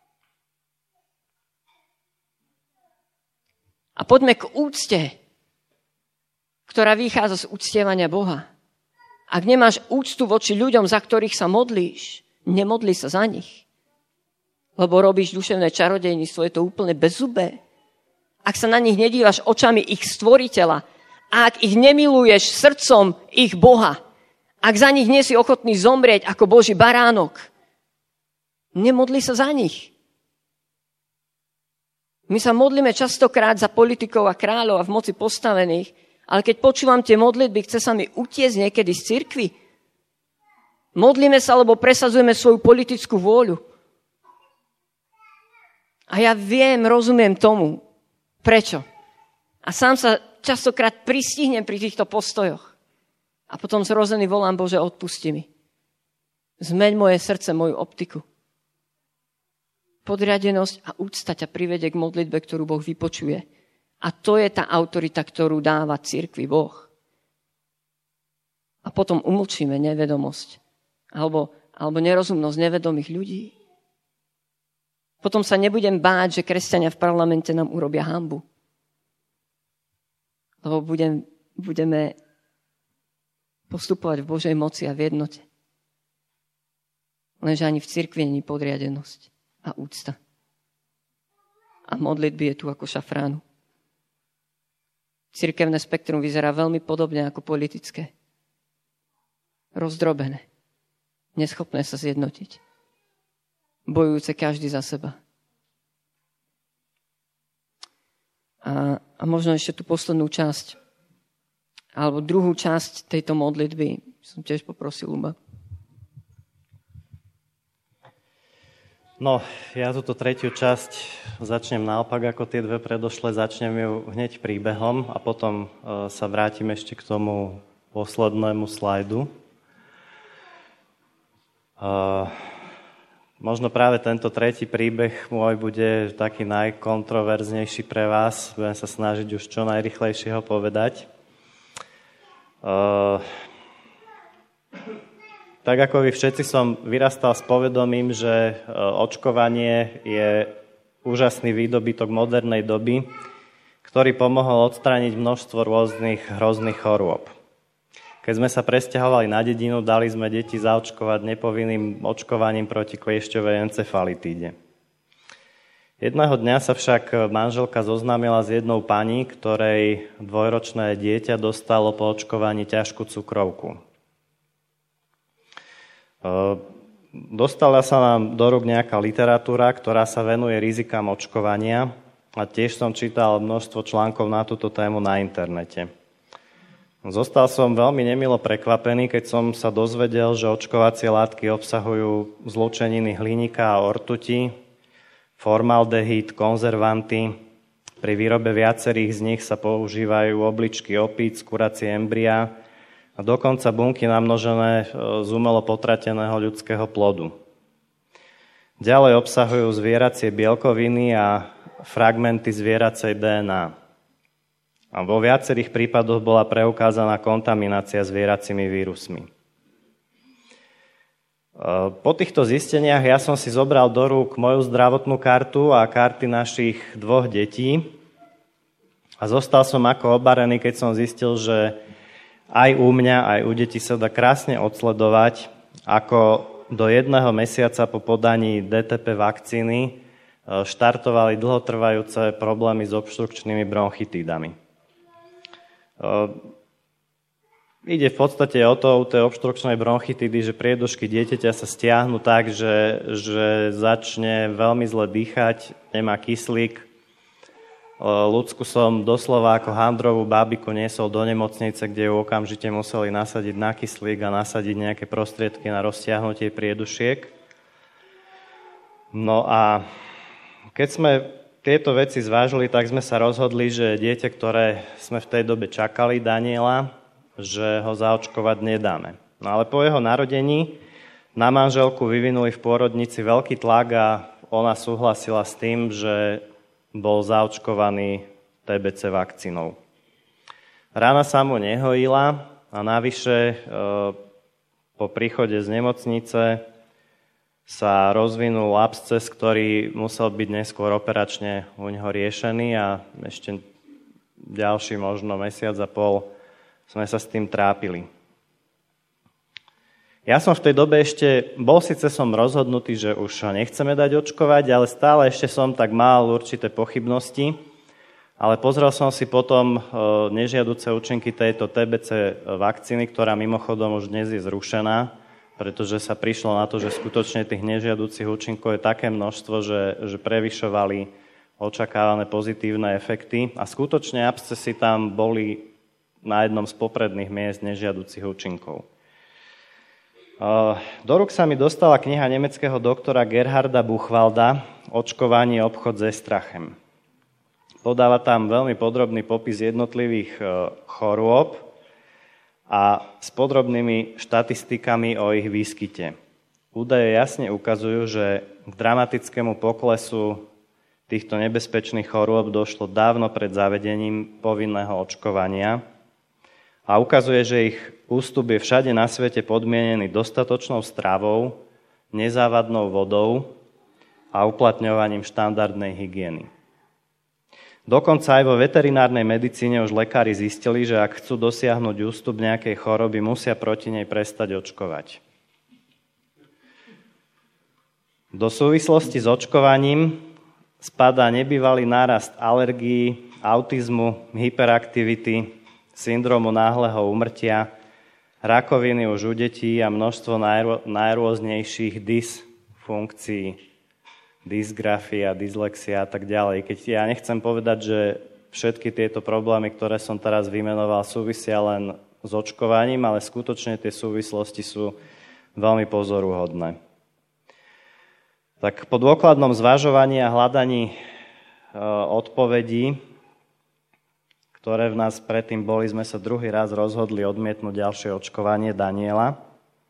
A poďme k úcte, ktorá vychádza z uctievania Boha. Ak nemáš úctu voči ľuďom, za ktorých sa modlíš, nemodli sa za nich. Lebo robíš duševné čarodejníctvo, je to úplne bezzubé. Ak sa na nich nedívaš očami ich stvoriteľa, a ak ich nemiluješ srdcom ich Boha, ak za nich nie si ochotný zomrieť ako Boží baránok, nemodli sa za nich. My sa modlíme častokrát za politikov a kráľov a v moci postavených, ale keď počúvam tie modlitby, chce sa mi utiecť niekedy z cirkvi. Modlíme sa, lebo presadzujeme svoju politickú vôľu. A ja rozumiem tomu, prečo. A sám sa častokrát pristihnem pri týchto postojoch. A potom zrozený volám, Bože, odpusti mi. Zmeň moje srdce, moju optiku. Podriadenosť a úcta ťa privedie k modlitbe, ktorú Boh vypočuje. A to je tá autorita, ktorú dáva cirkvi Boh. A potom umlčíme nevedomosť alebo nerozumnosť nevedomých ľudí. Potom sa nebudem báť, že kresťania v parlamente nám urobia hanbu. Lebo budeme postupovať v Božej moci a v jednote. Lenže ani v cirkvi nie je podriadenosť a úcta. A modlitby je tu ako šafránu. Cirkevné spektrum vyzerá veľmi podobne ako politické. Rozdrobené. Neschopné sa zjednotiť. Bojujúce každý za seba. A možno ešte tú poslednú časť, alebo druhú časť tejto modlitby som tiež poprosil Luba. No, ja túto tretiu časť začnem naopak ako tie dve predošlé. Začnem ju hneď príbehom a potom sa vrátim ešte k tomu poslednému slajdu. Možno práve tento tretí príbeh môj bude taký najkontroverznejší pre vás. Budem sa snažiť už čo najrychlejšie ho povedať. Tak ako vy všetci som vyrastal s povedomím, že očkovanie je úžasný výdobytok modernej doby, ktorý pomohol odstrániť množstvo rôznych hrozných chorôb. Keď sme sa presťahovali na dedinu, dali sme deti zaočkovať nepovinným očkovaním proti kliešťovej encefalitíde. Jedného dňa sa však manželka zoznámila s jednou pani, ktorej dvojročné dieťa dostalo po očkovaní ťažkú cukrovku. Dostala sa nám do rúk nejaká literatúra, ktorá sa venuje rizikám očkovania a tiež som čítal množstvo článkov na túto tému na internete. Zostal som veľmi nemilo prekvapený, keď som sa dozvedel, že očkovacie látky obsahujú zlúčeniny hliníka a ortuti, formaldehyd, konzervanty. Pri výrobe viacerých z nich sa používajú obličky opíc, kuracie embryá a dokonca bunky namnožené z umelo potrateného ľudského plodu. Ďalej obsahujú zvieracie bielkoviny a fragmenty zvieracej DNA. A vo viacerých prípadoch bola preukázaná kontaminácia zvieracími vírusmi. Po týchto zisteniach ja som si zobral do rúk moju zdravotnú kartu a karty našich 2 detí a zostal som ako obarený, keď som zistil, že aj u mňa, aj u detí sa dá krásne odsledovať, ako do 1 mesiaca po podaní DTP vakcíny štartovali dlhotrvajúce problémy s obštrukčnými bronchitídami. Ide v podstate o to, u tej obštrukčnej bronchitidy, že priedušky dieťaťa sa stiahnu tak, že začne veľmi zle dýchať, nemá kyslík. Ľudsku som doslova ako handrovú bábiku niesol do nemocnice, kde ju okamžite museli nasadiť na kyslík a nasadiť nejaké prostriedky na roztiahnutie priedušiek. No a keď sme tieto veci zvážili, tak sme sa rozhodli, že dieťa, ktoré sme v tej dobe čakali, Daniela, že ho zaočkovať nedáme. No ale po jeho narodení na manželku vyvinuli v pôrodnici veľký tlak a ona súhlasila s tým, že bol zaočkovaný TBC vakcínou. Rána sa mu nehojila a navyše po príchode z nemocnice sa rozvinul absces, ktorý musel byť neskôr operačne u neho riešený a ešte ďalší možno mesiac a pol sme sa s tým trápili. Ja som v tej dobe síce som rozhodnutý, že už nechceme dať očkovať, ale stále ešte som tak mal určité pochybnosti, ale pozrel som si potom nežiaduce účinky tejto TBC vakcíny, ktorá mimochodom už dnes je zrušená, pretože sa prišlo na to, že skutočne tých nežiaducich účinkov je také množstvo, že prevyšovali očakávané pozitívne efekty a skutočne abscesy tam boli na jednom z popredných miest nežiaducich účinkov. Do rúk sa mi dostala kniha nemeckého doktora Gerharda Buchwalda Očkovanie, obchod se strachem. Podáva tam veľmi podrobný popis jednotlivých chorôb a s podrobnými štatistikami o ich výskyte. Údaje jasne ukazujú, že k dramatickému poklesu týchto nebezpečných chorôb došlo dávno pred zavedením povinného očkovania a ukazuje, že ich ústup je všade na svete podmienený dostatočnou stravou, nezávadnou vodou a uplatňovaním štandardnej hygieny. Dokonca aj vo veterinárnej medicíne už lekári zistili, že ak chcú dosiahnuť ústup nejakej choroby, musia proti nej prestať očkovať. Do súvislosti s očkovaním spadá nebývalý nárast alergií, autizmu, hyperaktivity, syndromu náhleho úmrtia, rakoviny už u detí a množstvo najrôznejších dysfunkcií, dysgrafia, dyslexia a tak ďalej. Keď ja nechcem povedať, že všetky tieto problémy, ktoré som teraz vymenoval, súvisia len s očkovaním, ale skutočne tie súvislosti sú veľmi pozoruhodné. Tak po dôkladnom zvažovaní a hľadaní odpovedí, ktoré v nás predtým boli, sme sa druhý raz rozhodli odmietnúť ďalšie očkovanie Daniela.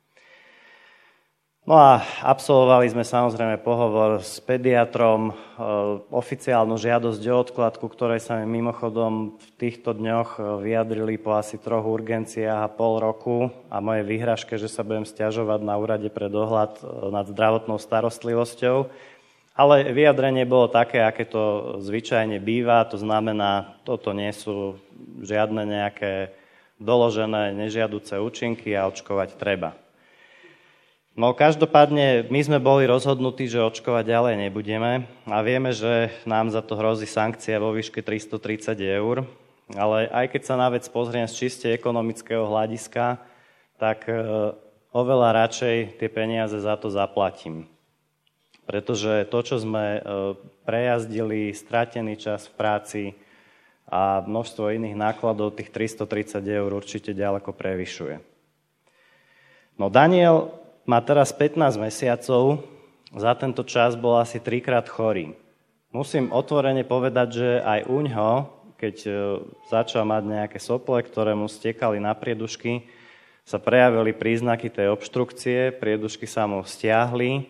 No a absolvovali sme samozrejme pohovor s pediatrom, oficiálnu žiadosť o odkladku, ktorej sa mi mimochodom v týchto dňoch vyjadrili po asi 3 urgenciách a pol roku a moje výhražke, že sa budem sťažovať na úrade pre dohľad nad zdravotnou starostlivosťou. Ale vyjadrenie bolo také, aké to zvyčajne býva, to znamená, toto nie sú žiadne nejaké doložené nežiaduce účinky a očkovať treba. No každopádne my sme boli rozhodnutí, že očkovať ďalej nebudeme a vieme, že nám za to hrozí sankcia vo výške 330 €, ale aj keď sa na vec pozriem z čiste ekonomického hľadiska, tak oveľa radšej tie peniaze za to zaplatím. Pretože to, čo sme prejazdili, stratený čas v práci a množstvo iných nákladov, tých 330 € určite ďaleko prevyšuje. No Daniel má teraz 15 mesiacov, za tento čas bol asi 3-krát chorý. Musím otvorene povedať, že aj uňho, keď začal mať nejaké sople, ktoré mu stekali na priedušky, sa prejavili príznaky tej obštrukcie, priedušky sa mu stiahli.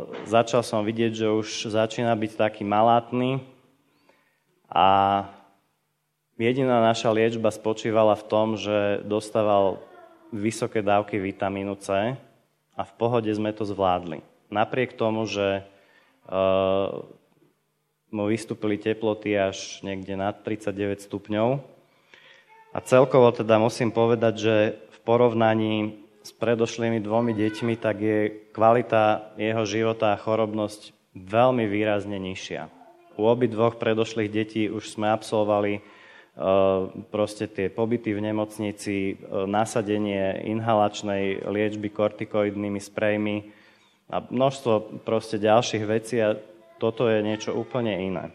Začal som vidieť, že už začína byť taký malátny a Jediná naša liečba spočívala v tom, že dostával vysoké dávky vitamínu C a v pohode sme to zvládli. Napriek tomu, že mu vystúpili teploty až niekde nad 39 stupňov. A celkovo teda musím povedať, že v porovnaní s predošlými 2 deťmi, tak je kvalita jeho života a chorobnosť veľmi výrazne nižšia. U obidvoch predošlých detí už sme absolvovali proste tie pobyty v nemocnici, nasadenie inhalačnej liečby kortikoidnými sprejmi a množstvo proste ďalších vecí a toto je niečo úplne iné.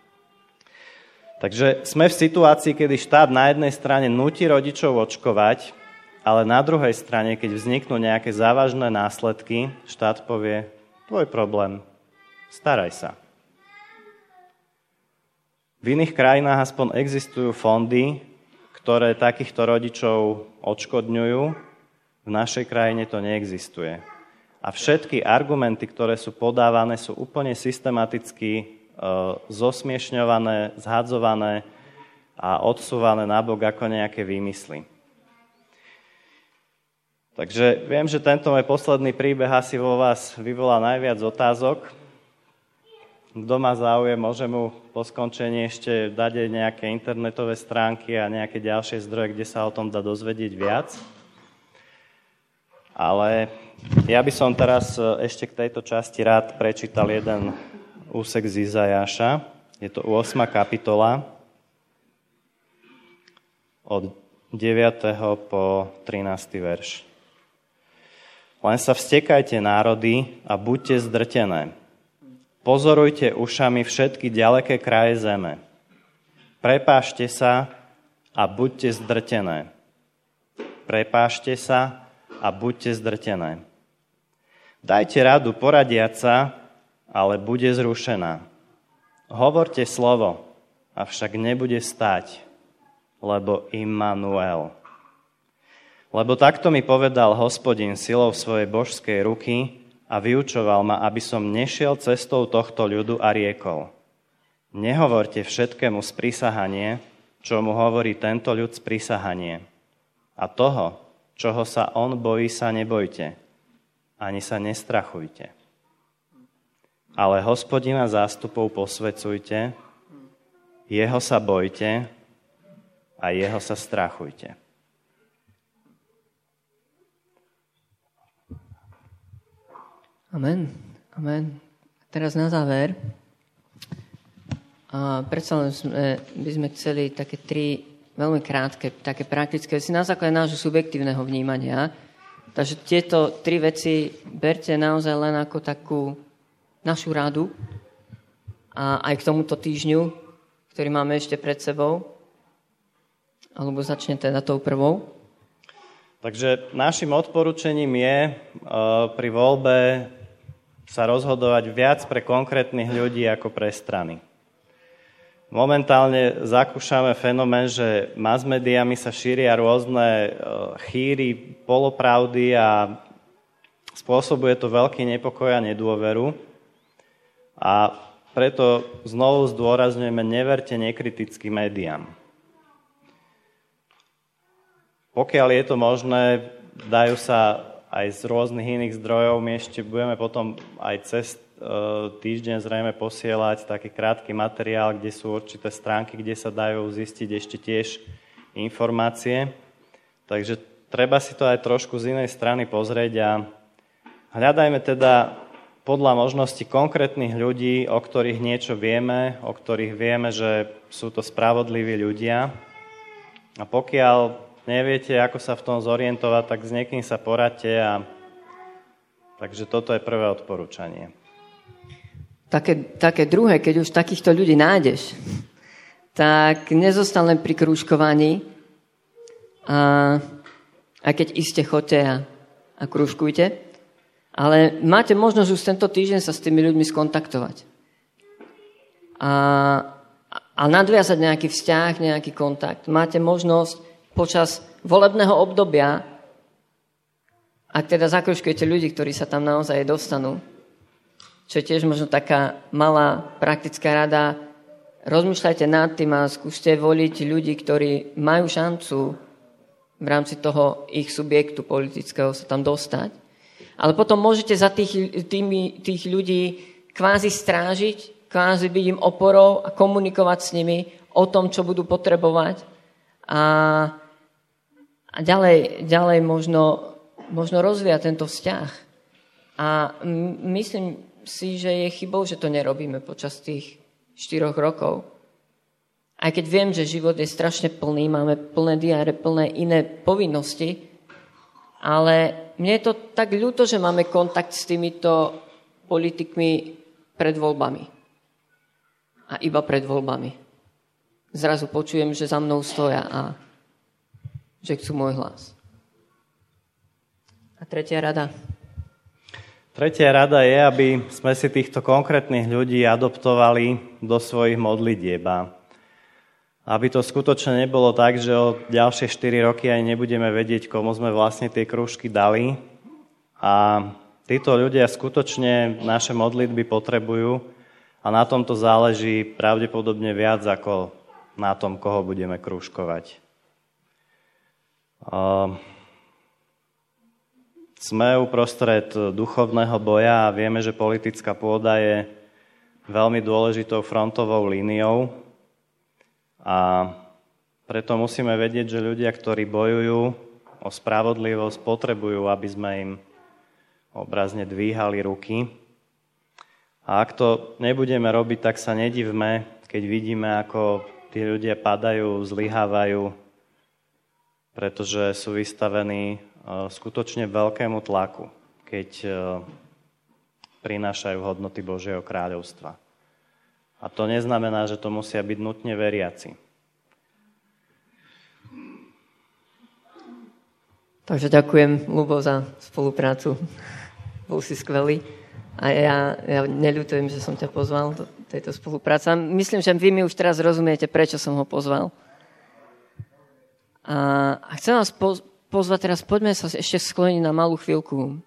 Takže sme v situácii, kedy štát na jednej strane núti rodičov očkovať, ale na druhej strane, keď vzniknú nejaké závažné následky, štát povie, tvoj problém, staraj sa. V iných krajinách aspoň existujú fondy, ktoré takýchto rodičov odškodňujú. V našej krajine to neexistuje. A všetky argumenty, ktoré sú podávané, sú úplne systematicky zosmiešňované, zhadzované a odsúvané nabok ako nejaké výmysly. Takže viem, že tento môj posledný príbeh asi vo vás vyvolá najviac otázok. Kto má záujem, môže mu po skončení ešte dať nejaké internetové stránky a nejaké ďalšie zdroje, kde sa o tom dá dozvedieť viac. Ale ja by som teraz ešte k tejto časti rád prečítal jeden úsek z Izajáša. Je to 8. kapitola od 9. po 13. verš. Len sa vstekajte národy a buďte zdrtené. Pozorujte ušami všetky ďaleké kraje zeme. Prepášte sa a buďte zdrtené. Prepášte sa a buďte zdrtené. Dajte radu poradiať sa, ale bude zrušená. Hovorte slovo, avšak nebude stáť, lebo Immanuel. Lebo takto mi povedal Hospodin silou svojej božskej ruky a vyučoval ma, aby som nešiel cestou tohto ľudu a riekol. Nehovorte všetkému sprisahanie, čo mu hovorí tento ľud sprisahanie. A toho, čoho sa on bojí, sa nebojte, ani sa nestrachujte. Ale Hospodina zástupov posvedzujte, jeho sa bojte a jeho sa strachujte. Amen. Amen. Teraz na záver. A predsa len by sme chceli také 3 veľmi krátke, také praktické veci na základe nášho subjektívneho vnímania. Takže tieto 3 veci berte naozaj len ako takú našu radu a aj k tomuto týždňu, ktorý máme ešte pred sebou. Alebo začne teda tou prvou. Takže našim odporúčením je pri voľbe sa rozhodovať viac pre konkrétnych ľudí ako pre strany. Momentálne zakúšame fenomén, že mass médiami sa šíria rôzne chýry, polopravdy a spôsobuje to veľký nepokoj a nedôveru. A preto znovu zdôrazňujeme, neverte nekritickým médiám. Pokiaľ je to možné, dajú sa aj z rôznych iných zdrojov. My ešte budeme potom aj cez týždeň zrejme posielať taký krátky materiál, kde sú určité stránky, kde sa dajú zistiť ešte tiež informácie. Takže treba si to aj trošku z inej strany pozrieť a hľadajme teda podľa možností konkrétnych ľudí, o ktorých niečo vieme, o ktorých vieme, že sú to spravodliví ľudia. A pokiaľ neviete, ako sa v tom zorientovať, tak s niekým sa poradte a takže toto je prvé odporúčanie. Také druhé, keď už takýchto ľudí nájdeš, tak nezostan len pri krúžkovaní a keď iste chodte a krúžkujte, ale máte možnosť už tento týždeň sa s tými ľuďmi skontaktovať. A nadviazať nejaký vzťah, nejaký kontakt. Máte možnosť počas volebného obdobia, ak teda zakružkujete ľudí, ktorí sa tam naozaj dostanú, čo je tiež možno taká malá praktická rada, rozmýšľajte nad tým a skúste voliť ľudí, ktorí majú šancu v rámci toho ich subjektu politického sa tam dostať. Ale potom môžete za tých ľudí kvázi strážiť, kvázi byť im oporou a komunikovať s nimi o tom, čo budú potrebovať. A ďalej možno rozvíjať tento vzťah. A myslím si, že je chybou, že to nerobíme počas tých 4 rokov. Aj keď viem, že život je strašne plný, máme plné diáre, plné iné povinnosti, ale mne je to tak ľúto, že máme kontakt s týmito politikmi pred voľbami. A iba pred voľbami. Zrazu počujem, že za mnou stoja a že chcú môj hlas. A tretia rada. Tretia rada je, aby sme si týchto konkrétnych ľudí adoptovali do svojich modlitieb. Aby to skutočne nebolo tak, že o ďalšie 4 roky aj nebudeme vedieť, komu sme vlastne tie krúžky dali. A títo ľudia skutočne naše modlitby potrebujú a na tomto záleží pravdepodobne viac ako na tom, koho budeme krúžkovať. Sme uprostred duchovného boja a vieme, že politická pôda je veľmi dôležitou frontovou líniou a preto musíme vedieť, že ľudia, ktorí bojujú o spravodlivosť, potrebujú, aby sme im obrazne dvíhali ruky. A ak to nebudeme robiť, tak sa nedivme, keď vidíme, ako tí ľudia padajú, zlyhávajú, pretože sú vystavení skutočne veľkému tlaku, keď prinášajú hodnoty Božieho kráľovstva. A to neznamená, že to musia byť nutne veriaci. Takže ďakujem, Ľubo, za spoluprácu. Bol si skvelý. A ja neľutujem, že som ťa pozval do tejto spolupráce. Myslím, že vy mi už teraz rozumiete, prečo som ho pozval. A chcem vás pozvať teraz, poďme sa ešte skloniť na malú chvíľku.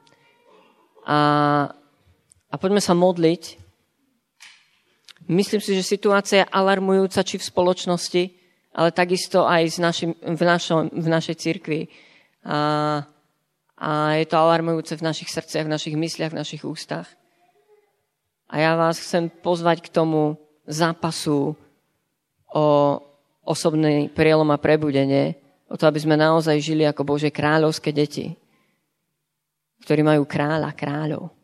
A poďme sa modliť. Myslím si, že situácia je alarmujúca či v spoločnosti, ale takisto aj v našej cirkvi. A je to alarmujúce v našich srdciach, v našich mysliach, v našich ústach. A ja vás chcem pozvať k tomu zápasu o osobný prielom a prebudenie, o to, aby sme naozaj žili ako Božie kráľovské deti, ktorí majú kráľov.